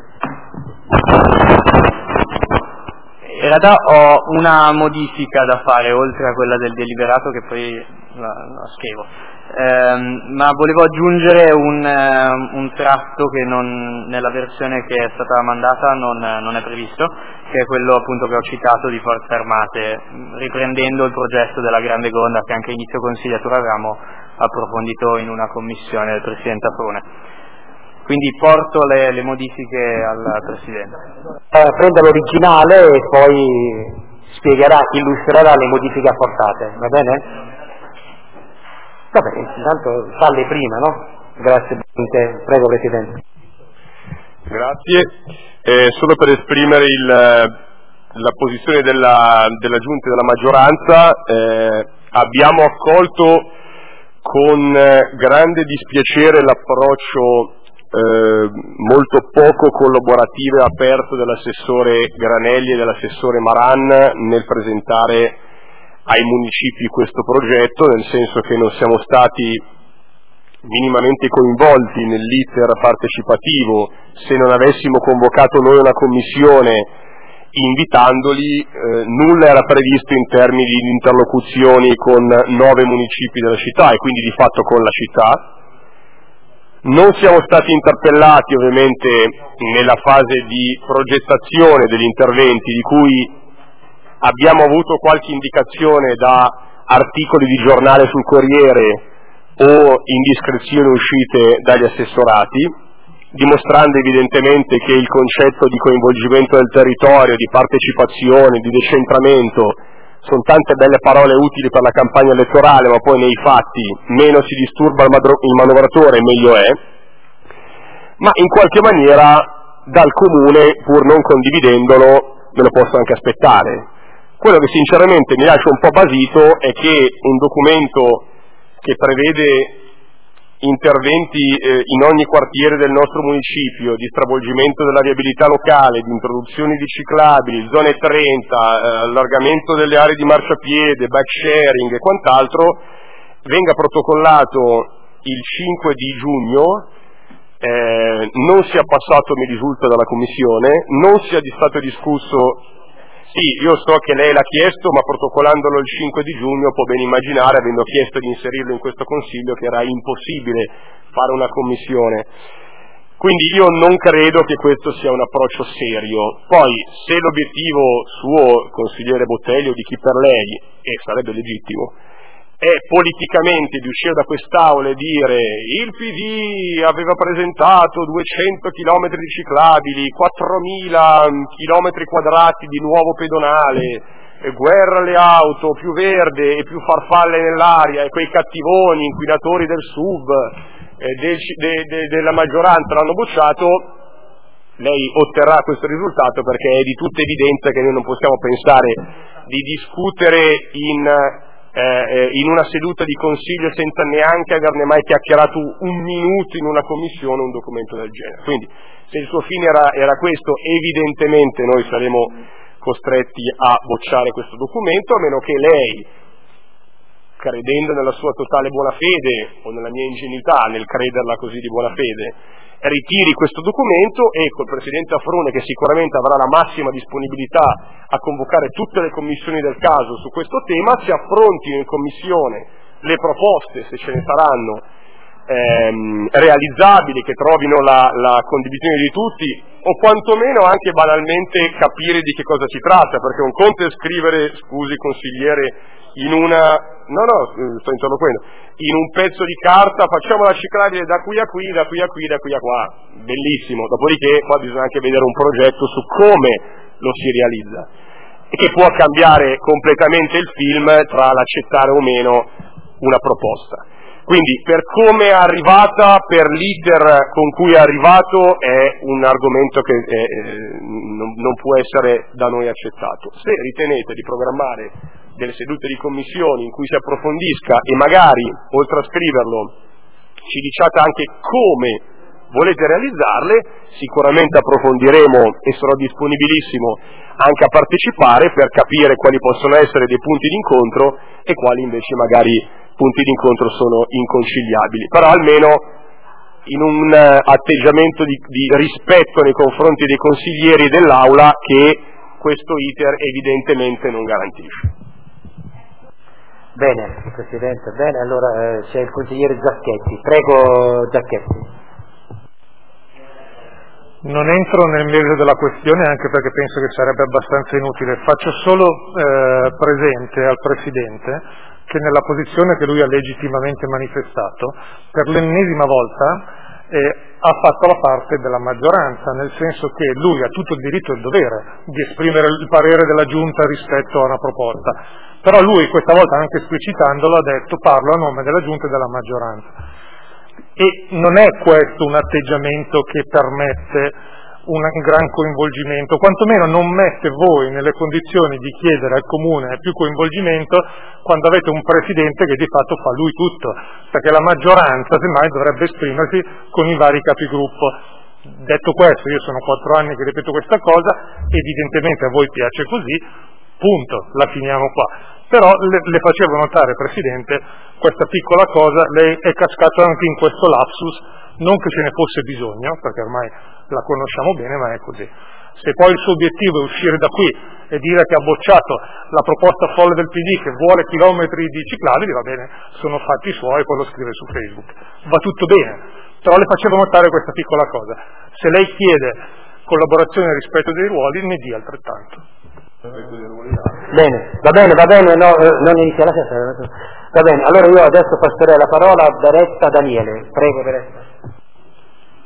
In realtà ho una modifica da fare oltre a quella del deliberato, che poi la, la scrivo. Eh, ma volevo aggiungere un, uh, un tratto che non, nella versione che è stata mandata non, non è previsto, che è quello appunto che ho citato di Forze Armate, riprendendo il progetto della Grande Gonda che anche inizio consigliatura avevamo approfondito in una commissione del Presidente Afrone. Quindi porto le, le modifiche al Presidente. Eh, prenda l'originale e poi spiegherà, illustrerà le modifiche apportate, va bene? Va bene, intanto falle prima, no? Grazie, prego Presidente. Grazie, eh, solo per esprimere il, la posizione della, della Giunta e della maggioranza, eh, abbiamo accolto con grande dispiacere l'approccio eh, molto poco collaborativo e aperto dell'assessore Granelli e dell'assessore Maran nel presentare ai municipi questo progetto, nel senso che non siamo stati minimamente coinvolti nell'iter partecipativo. Se non avessimo convocato noi una commissione invitandoli, eh, nulla era previsto in termini di interlocuzioni con nove municipi della città e quindi di fatto con la città. Non siamo stati interpellati ovviamente nella fase di progettazione degli interventi, di cui abbiamo avuto qualche indicazione da articoli di giornale sul Corriere o indiscrezioni uscite dagli assessorati, dimostrando evidentemente che il concetto di coinvolgimento del territorio, di partecipazione, di decentramento sono tante belle parole utili per la campagna elettorale, ma poi nei fatti meno si disturba il, madro- il manovratore meglio è, ma in qualche maniera dal comune, pur non condividendolo, me lo posso anche aspettare. Quello che sinceramente mi lascia un po' basito è che un documento che prevede interventi eh, in ogni quartiere del nostro municipio, di stravolgimento della viabilità locale, di introduzione di ciclabili, zone trenta, eh, allargamento delle aree di marciapiede, bike sharing e quant'altro, venga protocollato il cinque di giugno, eh, non sia passato, mi risulta, dalla Commissione, non sia di stato discusso. Sì, io so che lei l'ha chiesto, ma protocollandolo il cinque di giugno può ben immaginare, avendo chiesto di inserirlo in questo Consiglio, che era impossibile fare una commissione. Quindi io non credo che questo sia un approccio serio. Poi, se l'obiettivo suo, consigliere Botelli, o di chi per lei, e sarebbe legittimo, è politicamente di uscire da quest'aula e dire il P D aveva presentato duecento chilometri di ciclabili, quattromila chilometri quadrati di nuovo pedonale, guerra alle auto, più verde e più farfalle nell'aria, e quei cattivoni inquinatori del S U V eh, del, de, de, della maggioranza l'hanno bocciato, lei otterrà questo risultato, perché è di tutta evidenza che noi non possiamo pensare di discutere in... Eh, in una seduta di consiglio senza neanche averne mai chiacchierato un minuto in una commissione un documento del genere. Quindi se il suo fine era, era questo, evidentemente noi saremo costretti a bocciare questo documento, a meno che lei, credendo nella sua totale buona fede o nella mia ingenuità nel crederla così di buona fede, ritiri questo documento e col Presidente Afrone, che sicuramente avrà la massima disponibilità a convocare tutte le commissioni del caso su questo tema, si affrontino in commissione le proposte, se ce ne saranno, ehm, realizzabili, che trovino la, la condivisione di tutti, o quantomeno anche banalmente capire di che cosa si tratta, perché un conto è scrivere, scusi consigliere, in una, no no, sto interloquendo, in un pezzo di carta facciamo la ciclabile da qui a qui, da qui a qui, da qui a qua, bellissimo, dopodiché poi bisogna anche vedere un progetto su come lo si realizza, e che può cambiare completamente il film tra l'accettare o meno una proposta. Quindi per come è arrivata, per l'iter con cui è arrivato, è un argomento che è, eh, non, non può essere da noi accettato. Se ritenete di programmare delle sedute di commissioni in cui si approfondisca e magari, oltre a scriverlo, ci diciate anche come volete realizzarle, sicuramente approfondiremo e sarò disponibilissimo anche a partecipare per capire quali possono essere dei punti d'incontro e quali invece magari punti d'incontro sono inconciliabili. Però almeno in un atteggiamento di, di rispetto nei confronti dei consiglieri dell'Aula che questo iter evidentemente non garantisce. Bene, Presidente, bene, allora eh, c'è il consigliere Giacchetti. Prego Giacchetti. Non entro nel merito della questione, anche perché penso che sarebbe abbastanza inutile. Faccio solo eh, presente al Presidente che nella posizione che lui ha legittimamente manifestato, per l'ennesima volta eh, ha fatto la parte della maggioranza, nel senso che lui ha tutto il diritto e il dovere di esprimere il parere della Giunta rispetto a una proposta, però lui questa volta, anche esplicitandolo, ha detto parlo a nome della Giunta e della maggioranza. E non è questo un atteggiamento che permette un gran coinvolgimento, quantomeno non mette voi nelle condizioni di chiedere al Comune più coinvolgimento quando avete un Presidente che di fatto fa lui tutto, perché la maggioranza semmai dovrebbe esprimersi con i vari capigruppo. Detto questo, io sono quattro anni che ripeto questa cosa, evidentemente a voi piace così, punto, la finiamo qua. Però le, le facevo notare, Presidente, questa piccola cosa, lei è cascato anche in questo lapsus, non che ce ne fosse bisogno, perché ormai la conosciamo bene, ma è così. Se poi il suo obiettivo è uscire da qui e dire che ha bocciato la proposta folle del P D che vuole chilometri di ciclabili, va bene, sono fatti suoi, poi lo scrive su Facebook. Va tutto bene, però le facevo notare questa piccola cosa. Se lei chiede collaborazione e rispetto dei ruoli, ne dia altrettanto. Bene, va bene, va bene, no, non inizia la sera. Va bene, allora io adesso passerei la parola a Beretta Daniele. Prego Beretta.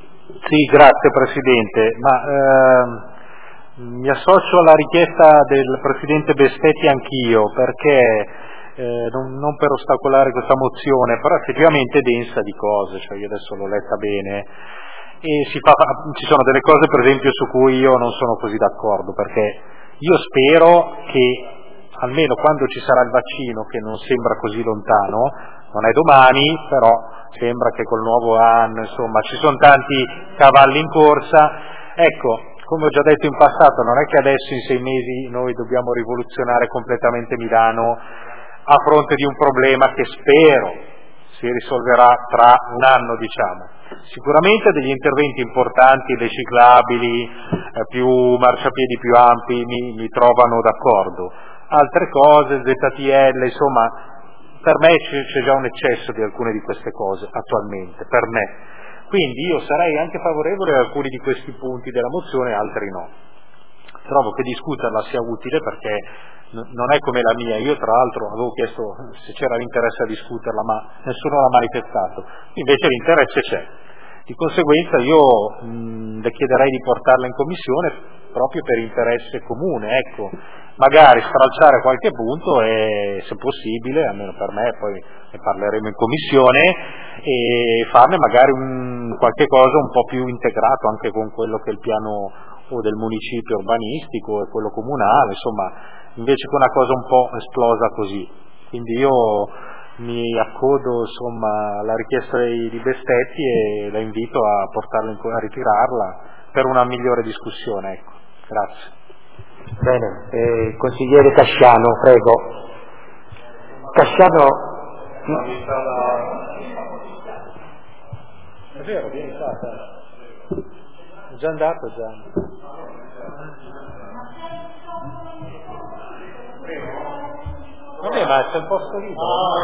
Sì, grazie Presidente, ma ehm, mi associo alla richiesta del Presidente Bestetti anch'io, perché eh, non, non per ostacolare questa mozione, però effettivamente è densa di cose, cioè io adesso l'ho letta bene, e si fa, ci sono delle cose per esempio su cui io non sono così d'accordo, perché io spero che almeno quando ci sarà il vaccino, che non sembra così lontano, non è domani, però sembra che col nuovo anno, insomma, ci sono tanti cavalli in corsa, ecco, come ho già detto in passato, non è che adesso in sei mesi noi dobbiamo rivoluzionare completamente Milano a fronte di un problema che spero si risolverà tra un anno, diciamo. Sicuramente degli interventi importanti, dei ciclabili, eh, più marciapiedi più ampi mi, mi trovano d'accordo. Altre cose, Z T L, insomma, per me c'è già un eccesso di alcune di queste cose attualmente, per me. Quindi io sarei anche favorevole a alcuni di questi punti della mozione, altri no. Trovo che discuterla sia utile perché n- non è come la mia. Io tra l'altro avevo chiesto se c'era l'interesse a discuterla, ma nessuno l'ha manifestato. Invece l'interesse c'è. Di conseguenza io mh, le chiederei di portarla in commissione proprio per interesse comune, ecco. Magari stralciare qualche punto e, se possibile, almeno per me, poi ne parleremo in commissione, e farne magari un, qualche cosa un po' più integrato anche con quello che è il piano o del municipio urbanistico e quello comunale, insomma, invece che una cosa un po' esplosa così. Quindi io mi accodo insomma alla richiesta di, di Bestetti e la invito a portarla in, a ritirarla per una migliore discussione, ecco. Grazie. Bene, eh, consigliere Casciano, prego. Casciano. È vero, vieni qua. È già andato già. Vabbè, ma c'è il posto libero.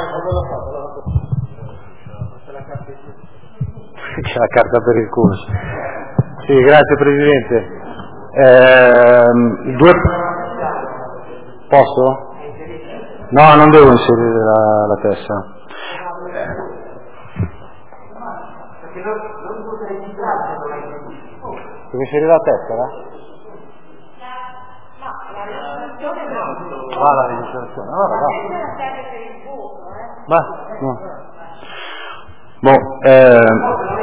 C'è la carta per il corso. Sì, grazie Presidente. Eh, due... Posso? No, non devo inserire la, la testa. Devo inserire la tessera? Va la registrazione, allora va. Ma, no. Boh, eh...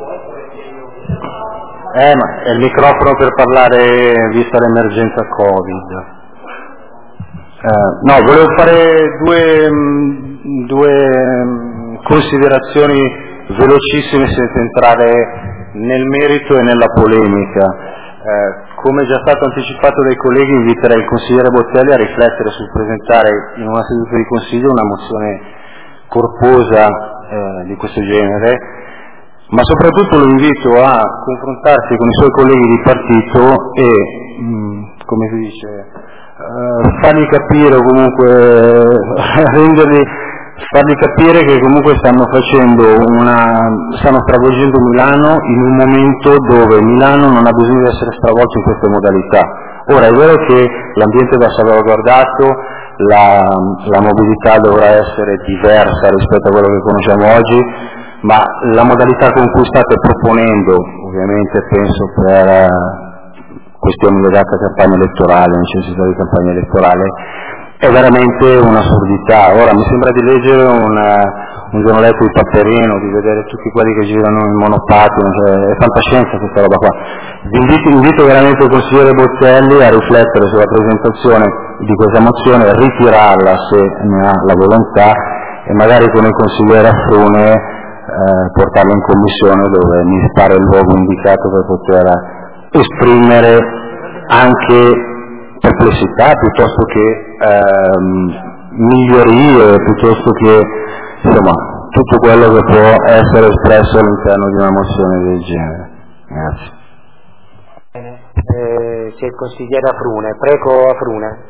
Eh, ma è il microfono per parlare vista l'emergenza Covid. Eh, no, volevo fare due, mh, due mh, considerazioni velocissime senza entrare nel merito e nella polemica. Eh, come già stato anticipato dai colleghi, inviterei il consigliere Bottelli a riflettere sul presentare in una seduta di consiglio una mozione corposa eh, di questo genere, ma soprattutto lo invito a confrontarsi con i suoi colleghi di partito e, mh, come si dice, uh, fargli capire o comunque renderli, fargli capire che comunque stanno facendo una, stanno stravolgendo Milano in un momento dove Milano non ha bisogno di essere stravolto in queste modalità. Ora è vero che l'ambiente va salvaguardato, la, la mobilità dovrà essere diversa rispetto a quello che conosciamo oggi, ma la modalità con cui state proponendo, ovviamente penso per uh, questioni legate a campagna elettorale, necessità di campagna elettorale, è veramente un'assurdità. Ora mi sembra di leggere un, uh, un giornaletto di Paperino, di vedere tutti quelli che girano in monopattino, cioè, è fantascienza questa roba qua. Vi invito, invito veramente il consigliere Bottelli a riflettere sulla presentazione di questa mozione, ritirarla se ne ha la volontà e magari con il consigliere Afrune Eh, portarlo in commissione dove mi pare il luogo indicato per poter esprimere anche perplessità piuttosto che ehm, migliorie, piuttosto che insomma tutto quello che può essere espresso all'interno di una mozione del genere. Grazie. Eh, c'è il consigliere Afrune, prego Afrune.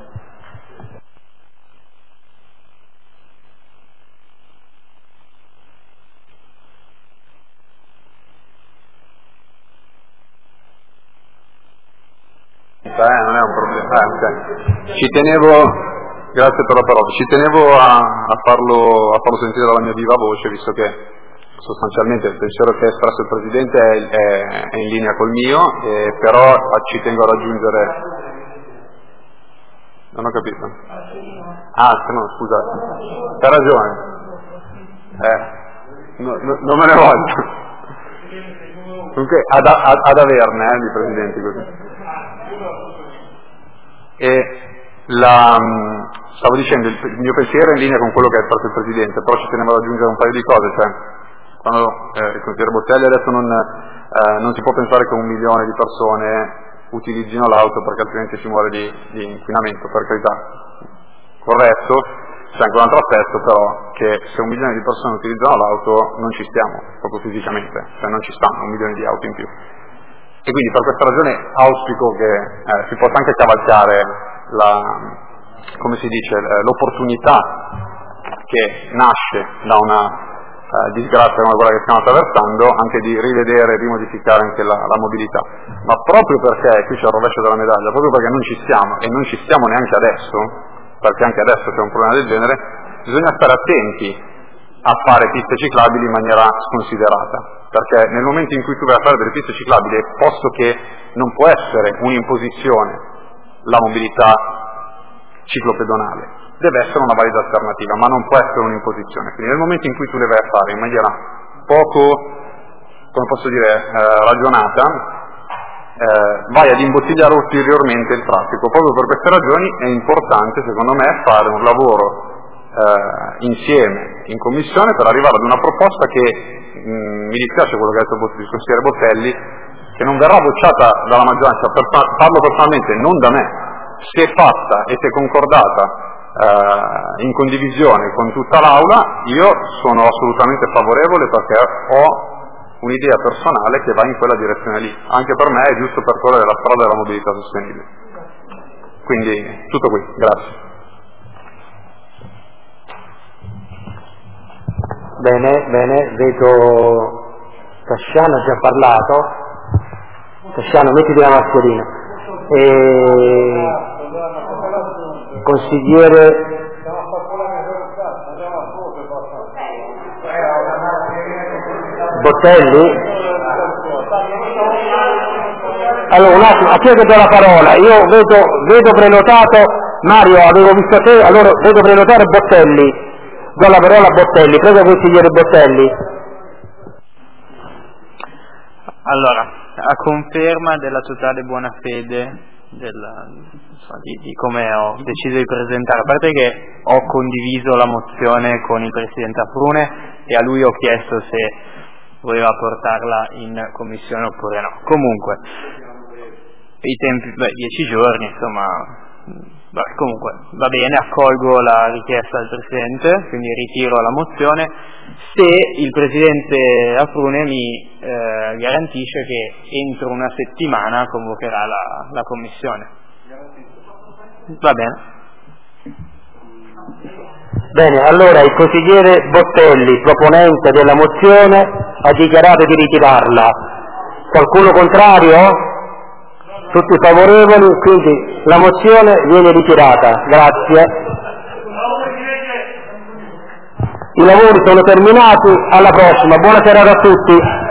Eh, non è un problema, eh, ci tenevo, grazie per la parola, ci tenevo a, a, farlo, a farlo sentire dalla mia viva voce, visto che sostanzialmente il pensiero che ha espresso il Presidente è, è, è in linea col mio, eh, però ci tengo a raggiungere... Non ho capito. Ah, no, scusa, hai ragione. Eh, no, no, non me ne voglio. Comunque, ad, ad, ad averne, eh, di Presidenti così. E la... Stavo dicendo, il, il mio pensiero è in linea con quello che ha espresso il Presidente, però ci tenevo ad aggiungere un paio di cose, cioè quando eh, il consigliere Bottelli ha detto non, eh, non si può pensare che un milione di persone utilizzino l'auto perché altrimenti si muore di, di inquinamento, per carità, corretto, c'è anche un altro aspetto però, che se un milione di persone utilizzano l'auto non ci stiamo, proprio fisicamente, cioè non ci stanno un milione di auto in più. E quindi per questa ragione auspico che eh, si possa anche cavalcare la... come si dice, l'opportunità che nasce da una uh, disgrazia come quella che stiamo attraversando, anche di rivedere e rimodificare anche la, la mobilità. Ma proprio perché, qui c'è il rovescio della medaglia, proprio perché non ci stiamo, e non ci stiamo neanche adesso, perché anche adesso c'è un problema del genere, bisogna stare attenti a fare piste ciclabili in maniera sconsiderata, perché nel momento in cui tu vai a fare delle piste ciclabili, posto che non può essere un'imposizione la mobilità ciclopedonale, deve essere una valida alternativa, ma non può essere un'imposizione. Quindi nel momento in cui tu le vai a fare in maniera poco, come posso dire, eh, ragionata, eh, vai ad imbottigliare ulteriormente il traffico. Proprio per queste ragioni è importante, secondo me, fare un lavoro eh, insieme in commissione per arrivare ad una proposta che, mh, mi dispiace quello che ha detto il consigliere Bottelli, che non verrà bocciata dalla maggioranza, per, parlo personalmente, non da me, se fatta e se concordata eh, in condivisione con tutta l'Aula, io sono assolutamente favorevole perché ho un'idea personale che va in quella direzione lì. Anche per me è giusto percorrere la strada della mobilità sostenibile. Quindi tutto qui, grazie. Bene, bene, vedo Casciano ha già parlato. Casciano, mettiti la mascherina. E... Consigliere Bottelli? Allora un attimo, a chi è che do la parola? Io vedo, vedo prenotato Mario, avevo visto te, allora vedo prenotare Bottelli, do la parola a Bottelli, prego consigliere Bottelli. Allora, a conferma della totale buona fede della, insomma, di, di come ho deciso di presentare, a parte che ho condiviso la mozione con il Presidente Afrune e a lui ho chiesto se voleva portarla in commissione oppure no. Comunque, i tempi, beh, dieci giorni, insomma, beh, comunque va bene, accolgo la richiesta del Presidente, quindi ritiro la mozione, se il Presidente Afrune mi eh, garantisce che entro una settimana convocherà la, la Commissione. Va bene. Bene, allora il consigliere Bottelli, proponente della mozione, ha dichiarato di ritirarla. Qualcuno contrario? Tutti favorevoli, quindi la mozione viene ritirata. Grazie. I lavori sono terminati, alla prossima, buona serata a tutti.